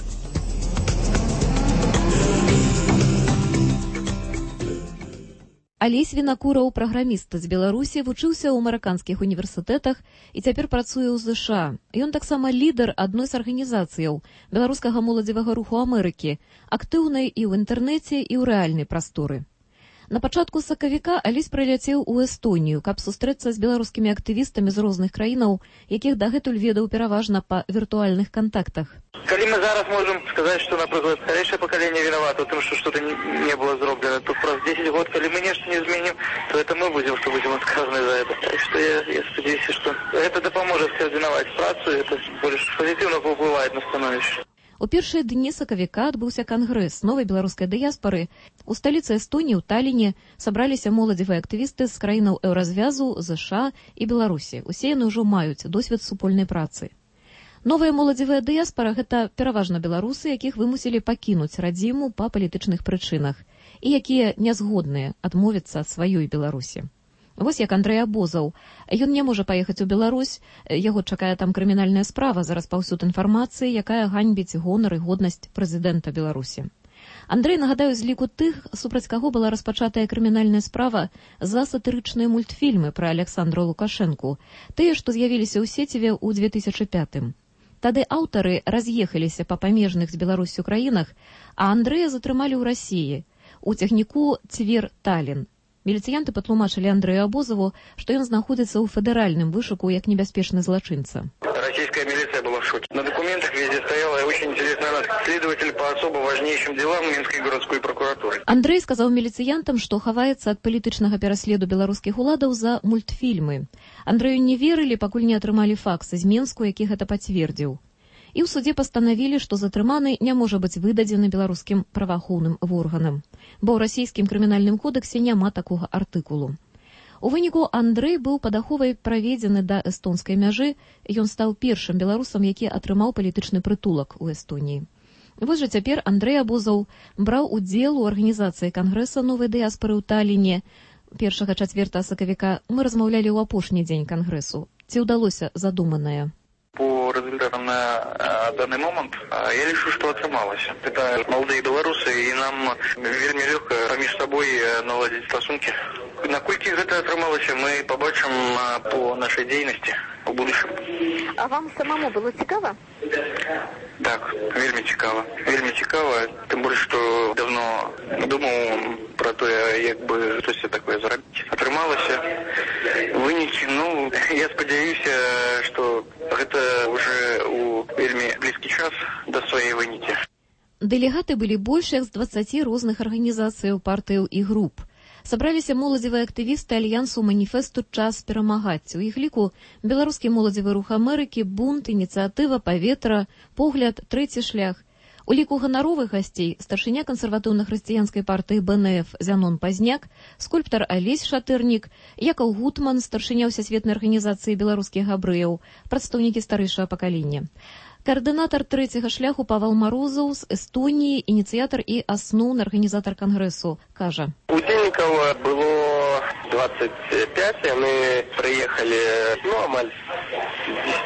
Алесь Вінакураў, праграміст з Беларусі, вучыўся ў амерыканскіх універсітэтах і цяпер працуе ў ЗША. Ён таксама лідар адной з арганізацыяў беларускага моладзевага руху Амерыкі, актыўнай і ў інтэрнэце, і ў рэальнай прасторы. На пачатку сакавіка Алесь прыляцеў у Эстонію, каб сустрэцца з беларускімі актывістамі з розных краінаў, якіх дагэтуль ведаў пераважна па віртуальных кантактах. Калі мы зараз можем сказаць, што, напрыклад, старэйшае пакаленне вінавата ў тым, што што-то не было зроблена, то праз дзесяць год, калі мы нешта не зменім, то это мы будзем, што будзем адказаны за это. Так што я, я спадзяюся, што гэта дапаможа скаардынаваць працу, это больш пазітыўна паўплывае на становішча. У першыя дні сакавіка адбыўся кангрэс новай беларускай дыяспары. У сталіцы Эстоніі, у Таліне, сабраліся моладзевыя актывісты з краінаў Еўразвязу, ЗША і Беларусі. Усе яны ўжо маюць досвед супольнай працы. Новая моладзевая дыяспара – гэта пераважна беларусы, якіх вымусілі пакінуць радзіму па палітычных прычынах і якія нязгодныя адмовіцца ад сваёй Беларусі. Вось як Андрэй Абозаў. Ён не можа паехаць у Беларусь, яго чакае там крымінальная справа за распаўсюд інфармацыі, якая ганьбіць гонар і годнасць прэзідэнта Беларусі. Андрэй, нагадаю, з ліку тых, супраць каго была распачатая крымінальная справа за сатырычныя мультфільмы пра Аляксандра Лукашэнку, тыя, што з'явіліся ў сеціве ў две тысячы пятым. Тады аўтары раз'ехаліся па памежных з Беларусю краінах, а Андрэя затрымалі ў Расіі, у цягніку Цвер-Талін. Міліцыянты патлумачылі Андрэю Абозаву, што ён знаходзіцца ў федэральным вышуку як небяспечны злачынца. Российская милиция была в шоке. На документах везде стояла очень интересная надпись: следователь по особо важнейшим делам Минской городской прокуратуры. Андрэй сказаў міліцыянтам, што хаваецца ад палітычнага пераследу беларускіх уладаў за мультфільмы. Андрэю не верылі, пакуль не атрымалі факс з Менску, які гэта пацвердзіў. І ў судзе пастанавілі, што затрыманы не можа быць выдадзены беларускім праваахоўным органам, бо ў расійскім крымінальным кодэксе няма такога артыкулу. У выніку Андрэй быў пад аховай праведзены да эстонскай мяжы, ён стаў першым беларусам, які атрымаў палітычны прытулак у Эстоніі. Вось жа цяпер Андрэй Абозаў браў удзел у арганізацыі кангрэса новай дыяспары ў Таліне. Першага чацверта сакавіка мы размаўлялі ў апошні дзень кангрэсу. Ці ўдалося задуманае? По результатам на а, данный момент а, я лишу, что отрымалось. Это молодые белорусы, и нам вельми легко поміж собой наладить стосунки. Наколькі гэта атрымалася, мы побачым а, по нашей деятельности в будущем. А вам самому было цікава? Так, вельми цікава. Вельми цікава, тым больш, што давно думаў про то, як бы штосьці такое зрабіць. Атрымалася вынікі, ну, я спадзяюся, што гэта уже у вельмі блізкі час да сваёй вынікі. Дэлегаты былі больш як з дваццаці розных арганізацыяў, партыяў і груп. Сабраліся моладзевыя актывісты альянсу маніфесту «Час перамагаць». У іх ліку беларускі моладзевы рух Амерыкі, бунт, ініцыятыва, паветра, погляд, трэці шлях. У ліку ганаровых гасцей старшыня кансерватыўна-хрысціянскай партыі Бэ Эн Эф Зянон Пазняк, скульптар Алесь Шатырнік, Якаў Гутман, старшыня ўсесветнай арганізацыі беларускіх габрэяў, прадстаўнікі старэйшага пакалення. Координатор третьего шляху Павел Морозов з Эстонии, инициатор и основный организатор конгрессу, кажа. Удельников было двадцать пять, и мы приехали, ну, амаль с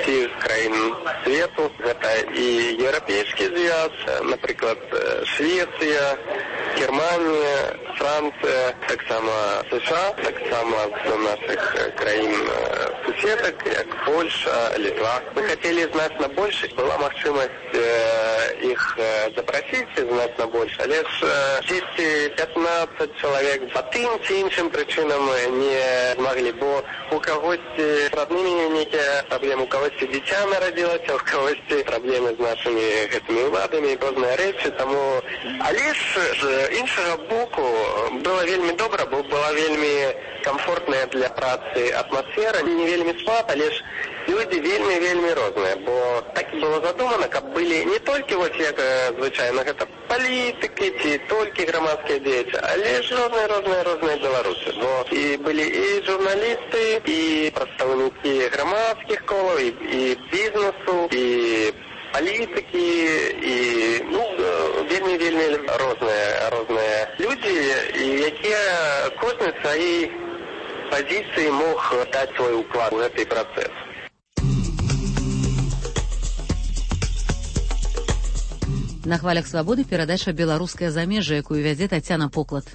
усіх країн світу. Це і Європейський Союз, наприклад, Швеція, Германія, Франція, так само США, так само з наших країн сусідок, як Польща, Литва. Ми хотіли значно більше, була можливість їх запросити значно більше, але ж десять-п'ятнадцять чоловік по тим чи іншим причинам не змогли, бо у когось з родними які проблеми, у когось дитя народилося, у когось проблеми з нашими цими владами і різні речі, тому... Але ж з іншого боку було вельми добре, бо була вельми комфортна для праці атмосфера, не вельми слабо, але ж люди вельми-вельми різні, бо так і було задумано, щоб були не тільки, ось як звичайно, це політики, чи тільки громадські діячі, але ж різні-різні-різні білоруси, бо і були і журналісти, і представники громадських колів, і, і бізнесу, і політики, і, ну, вельми-вельми різні, різні люди, і які кожен в своїй позиції мог дати свій уклад у цей процес. На хвалях свабоды перадача «Беларускае замежжа», якую вядзе Тацяна Поклад.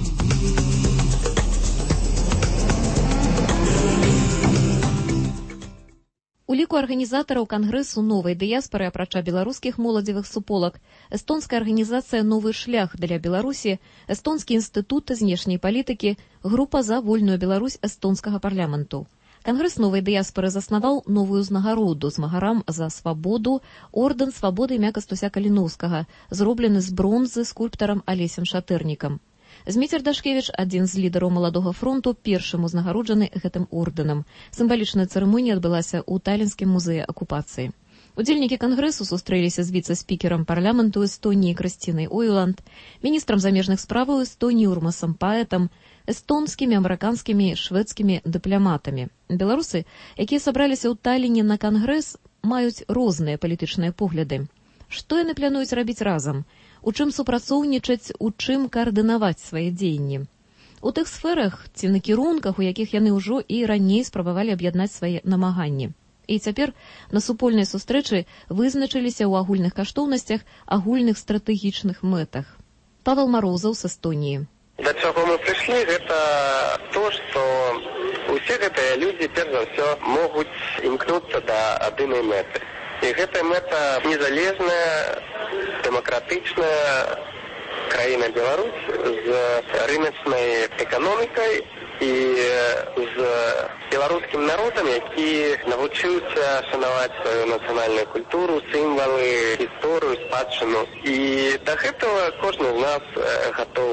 У ліку арганізатараў кангрэсу новай дыяспары, апрача беларускіх моладзевых суполак, эстонская арганізацыя «Новы шлях» для Беларусі, эстонскі інстытут знешняй палітыкі, група за вольную Беларусь эстонскага парламенту. Кангрэс новай дыяспары заснаваў новую ўзнагароду змагарам за свабоду, ордэн свабоды імя Кастуся Каліноўскага, зроблены з бронзы скульптарам Алесем Шатэрнікам. Зміцер Дашкевіч, адзін з лідараў маладога фронту, першым узнагароджаны гэтым ордэнам. Сімвалічная цырымонія адбылася ў Талінскім музеі акупацыі. Удзельнікі кангрэсу сустрэліся з віцэ-спікерам парламенту Эстоніі Крысцінай Ойланд, міністрам замежных справаў Эстоніі Урмасам Паэтам, эстонскімі, амерыканскімі, шведскімі дыпламатамі. Беларусы, якія сабраліся ў Таліне на кангрэс, маюць розныя палітычныя погляды. Што яны плануюць рабіць разам? У чым супрацоўнічаць, у чым каардынаваць свае дзеянні? У тых сферах ці накірунках, у якіх яны ўжо і раней спрабавалі аб'яднаць свае намаганні. І цяпер на супольнай сустрэчы вызначыліся ў агульных каштоўнасцях, агульных стратэгічных мэтах. Павел Марозаў з Эстоніі. До чего мы пришли, это то, что все гэтыя люди, перш за все, могут имкнуться до одной меты. И эта мета незалежная, демократичная країна Беларусь з рыночной экономикой и з белорусским народом, які навчився шанувати свою національну культуру, символи, історію, спадщину. І до этого кожен з нас готов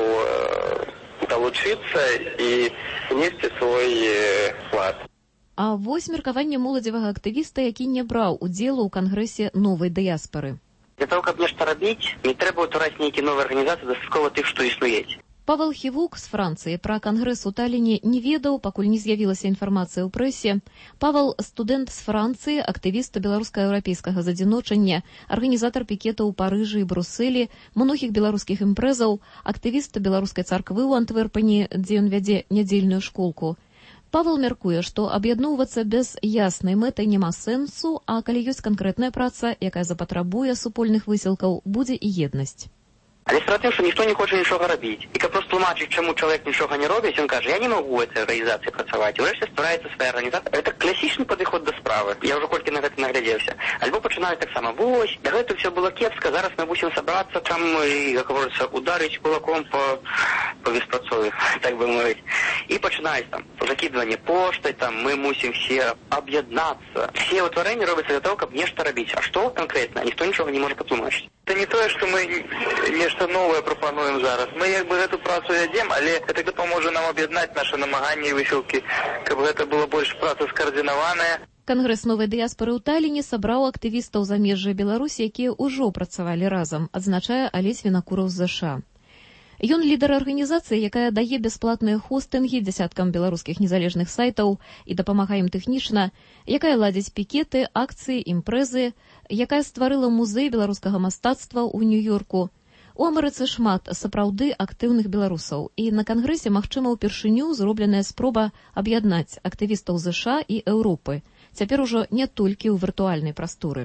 долучиться і внести свой вклад. А вось меркаванне моладзевага актывіста, які не браў удзелу ў кангрэсе новай дыяспары. Для того, каб нешта рабіць, не трэба ўтвараць нейкія новыя арганізацыі, дастаткова тых, што існуюць. Павел Хівук з Францыі пра кангрэс у Таліне не ведаў, пакуль не з'явілася інфармацыя ў прэсе. Павел – студэнт з Францыі, актывіст беларуска-еўрапейскага задзіночання, арганізатар пікетаў у Парыжы і Брусэлі, многіх беларускіх імпрэзаў, актывіст беларускай царквы ў Антверпені, дзе ён вядзе нядзельную школку. Павел мяркуе, што аб'ядноўвацца без яснай мэтай няма сэнсу, а калі ёсць канкрэтная праца, якая запатрабуе супольных высілкаў, будзе і еднасць. Але справа тым, што ніхто не хоча нічога рабіць. І каб просто тлумачыць, чаму чалавек нічога не робіць, ён кажа, я не магу ў гэтай арганізацыі працаваць. І ўрэшце ствараецца свая арганізацыя. Гэта класічны падыход да справы. Я ўжо колькі на гэта наглядзеўся. Альбо пачынаюць таксама, вось, да гэта ўсё было кепска, зараз мы мусім сабрацца, там, і, як говорится, ударыць кулаком по, по беспрацові, так бы мовіць. І пачынаюць там закидывание поштай, там, мы мусім все аб'яднацца. Все ўтварэнні робяцца для того, каб нешта рабіць. А што канкрэтна? Ніхто нічога не можа патлумачыць. Это не тое, што мы нешта новае прапануем зараз. Мы як бы гэту працу вядзем, але гэта дапаможа нам аб'яднаць нашы намаганні і высілкі, каб гэта была больш праца скаардынаваная. Кангрэс новай дыяспары ў Таліне сабраў актывістаў замежжа Беларусі, якія ўжо працавалі разам, адзначае Алесь Вінакураў з ЗША. Ён лідар арганізацыі, якая дае бясплатныя хостынгі дзясяткам беларускіх незалежных сайтаў і дапамагае ім тэхнічна, якая ладзіць пікеты, акцыі, імпрэзы, якая стварыла музей беларускага мастацтва ў Нью-Йорку. У Амерыцы шмат сапраўды актыўных беларусаў, і на кангрэсе, магчыма, упершыню зробленая спроба аб'яднаць актывістаў ЗША і Еўропы. цяпер ужо не толькі ў віртуальнай прасторы.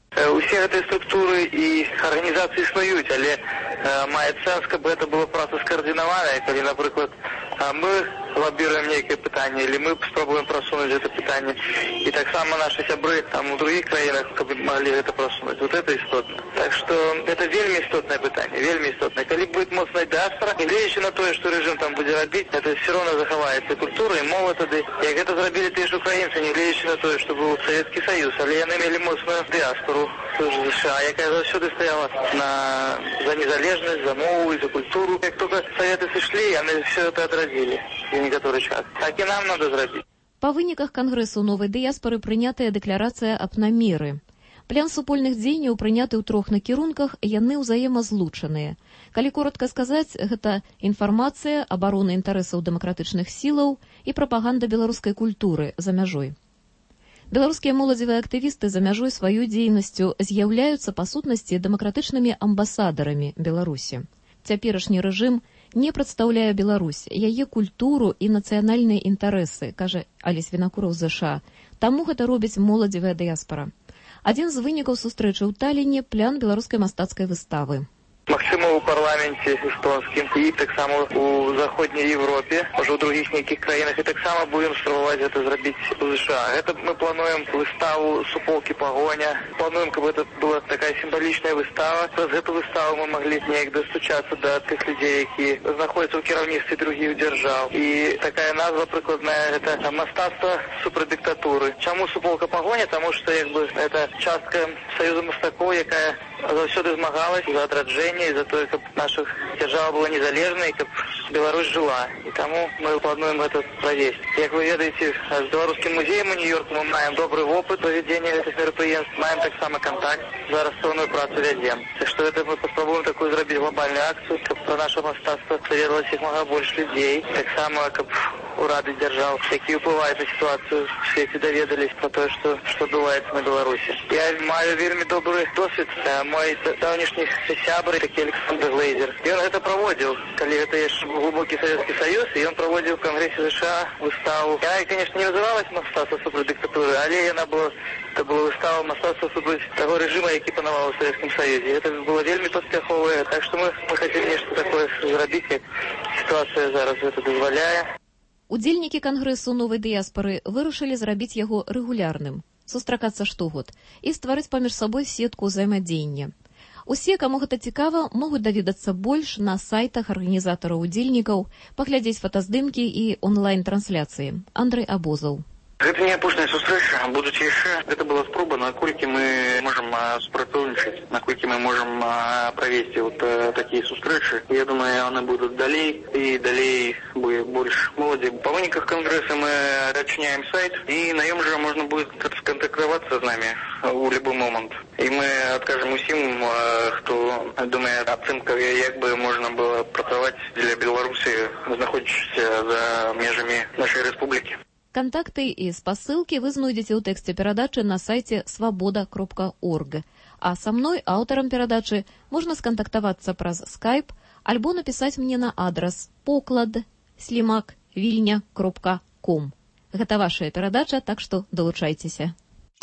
Усе гэтыя структуры і арганізацыі існуюць, але э, мае сэнс, каб гэта была праца скаардынаваная, калі, напрыклад, мы лабіруем нейкае пытанне, или мы спробуем просунуть это пытанне, і таксама наши сябры там у других краінах, каб могли гэта просунуть. Вот это істотна. Так что это вельмі істотнае пытанне, вельмі істотнае. Калі будет моцная дыаспора, гледзячы на тое, што рэжым там будзе рабіць, это все равно захаваецца культура і мова тады. Як гэта зрабілі тыя ж украінцы, не гледзячы на тое, што быў Савецкі Саюз, але яны мелі моцную дыаспору США, якая заўсёды стаяла на за незалежнасць, за мову і за культуру. Як только Советы сышлі, яны все это адрадзілі за некаторы час. Так і нам надо зрабіць. Па выніках кангрэсу новай дыяспоры прынятая дэкларацыя аб намеры. План супольных дзеянняў прыняты ў трох накірунках, яны ўзаемазлучаныя. Калі коратка сказаць, гэта інфармацыя, абарона інтарэсаў дэмакратычных сілаў і прапаганда беларускай культуры за мяжой. Беларускія моладзевыя актывісты за мяжой сваёй дзейнасцю з'яўляюцца па сутнасці дэмакратычнымі амбасадарамі Беларусі. Цяперашні рэжым не прадстаўляе Беларусь, яе культуру і нацыянальныя інтарэсы, кажа Алесь Вінакураў з ЗША. Таму гэта робіць моладзевая дыяспара. Адзін з вынікаў сустрэчы ў Таліне – план беларускай мастацкай выставы. Магчыма, у парламенце эстонскім і таксама у заходняй Европе, можа, у других нейкіх краінах, і таксама будем спрабаваць гэта зрабіць у США. Гэта мы плануем выставу «Суполкі пагоня». Плануем, каб гэта была такая сімвалічная выстава. Праз гэту выставу мы маглі неяк дастучацца да тых людзей, які знаходзяцца ў кіраўніцтве другіх дзяржаў. І такая назва прыкладная – гэта мастацтва супраць дыктатуры. Чаму «Суполка пагоня»? Таму што, як бы, гэта частка Саюза мастакоў, якая заўсёды змагалась за адраджэнне і за тое, каб наша дзяржава была незалежнай, каб Беларусь жила. І таму мы плануем гэта правесці. Як вы ведаеце, з Беларускім музеем у Нью-Йорку мы маем добры вопыт правядзення гэтых мерапрыемств, маем таксама контакт, зараз пэўную працу вядзем. Так што гэта мы паспрабуем такую зрабіць глобальную акцыю, каб пра наша мастацтва даведалася як мага больш людзей. Таксама, каб урады дзяржаў, які ўплываюць на сітуацыю, в свеце даведались про тое, што што адбываецца на Беларусі. Я маю вельмі добры досвед. Мой давнішні сябры, такі Александр Глейзер, ён гэта праводзіў, калі гэта яшчэ глубокі Савецкі Саюз, і ён праводзіў в Кангрэсе США выставу. Яна, конечно, не называлась мастацтва супраць дыктатуры, але яна была, это была выстава мастацтва супраць таго рэжыма, які панаваў у Савецкім Саюзе. Гэта было вельмі паспяховае, так што мы, мы хацелі нешта такое зрабіць, як сітуацыя зараз гэта дазваляе. Удзельнікі кангрэсу новай дыяспары вырашылі зрабіць яго рэгулярным, сустракацца штогод і стварыць паміж сабой сетку ўзаемадзеяння. Усе, каму гэта цікава, могуць даведацца больш на сайтах арганізатараў удзельнікаў, паглядзець фотаздымкі і онлайн-трансляцыі. Андрэй Абозаў. Гэта не апошняя сустрэча, будуць яшчэ. Гэта была спроба, наколькі мы можам супрацоўнічаць, наколькі мы можам правесці вот такія сустрэчы. Я думаю, яны будуць далей, і далей будзе больш моладзі. Па выніках кангрэса мы адчыняем сайт, і на ім жа можна будзе скантактавацца з намі у любы момант. І мы адкажам усім, хто думае ацэнка, як бы можна было працаваць для Беларусі, знаходзячыся за межамі нашай рэспублікі. Кантакты і спасылкі вы знойдзеце ў тэксце перадачы на сайце свабода кропка орг. А са мной, аўтарам перадачы, можна скантактавацца праз скайп альбо напісаць мне на адрас поклад слімак вільня кропка ком. Гэта вашая перадача, так што далучайцеся.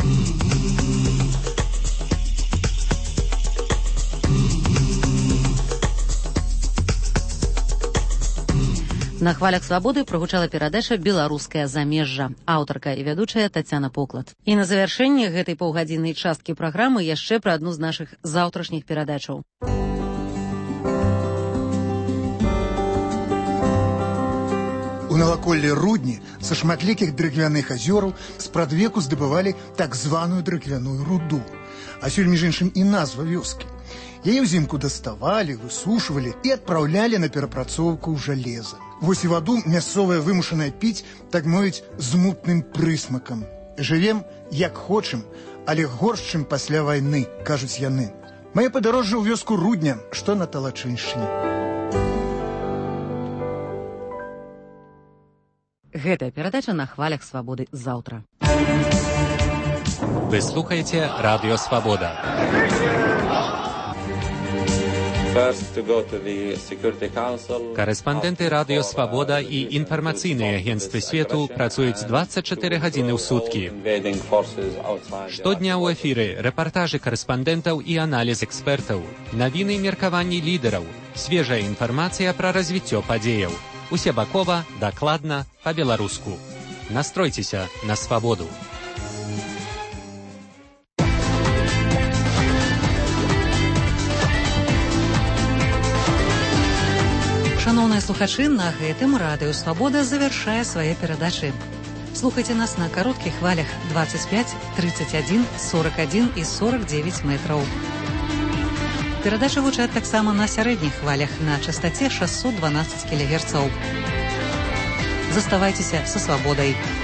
На хвалях свабоды прагучала перадача «Беларускае замежжа». Аўтарка і вядучая Тацяна Поклад. І на завяршэнне гэтай паўгадзіннай часткі праграмы яшчэ пра адну з нашых заўтрашніх перадачаў. У наваколлі Рудні са шматлікіх дрыгвяных азёраў спрадвеку здабывалі так званую дрыгвяную руду. А сёння, між іншым, і назва вёскі. Яе ўзімку даставалі, высушвалі і адпраўлялі на перапрацоўку ў жалеза. Вось і ваду мясцовая вымушаная піць, так мовіць, з мутным прысмакам. Жывем, як хочам, але горш, чым пасля вайны, кажуць яны. Мае падарожжа ў вёску Рудня, што на Талачыншчыне. Гэтая перадача на хвалях свабоды заўтра. Вы слухаеце Радыё Свабода. Карэспандэнты радыё «Свабода» і інфармацыйныя агенцтвы свету працуюць дваццаць чатыры гадзіны ў суткі. Штодня ў эфіры рэпартажы карэспандэнтаў і аналіз экспертаў, навіны і меркаванні лідараў, свежая інфармацыя пра развіццё падзеяў. Усебакова, дакладна, па-беларуску. Настройцеся на свабоду. Шановныя слухачы, на гэтым радыё «Свабода» завяршае свае перадачы. Слухайце нас на кароткіх хвалях двадцать пять, тридцать один, сорок один і сорок девять метраў. Перадачы гучаць таксама на сярэдніх хвалях на частаце шестьсот двенадцать кілогерцаў. Заставайцеся са свабодай.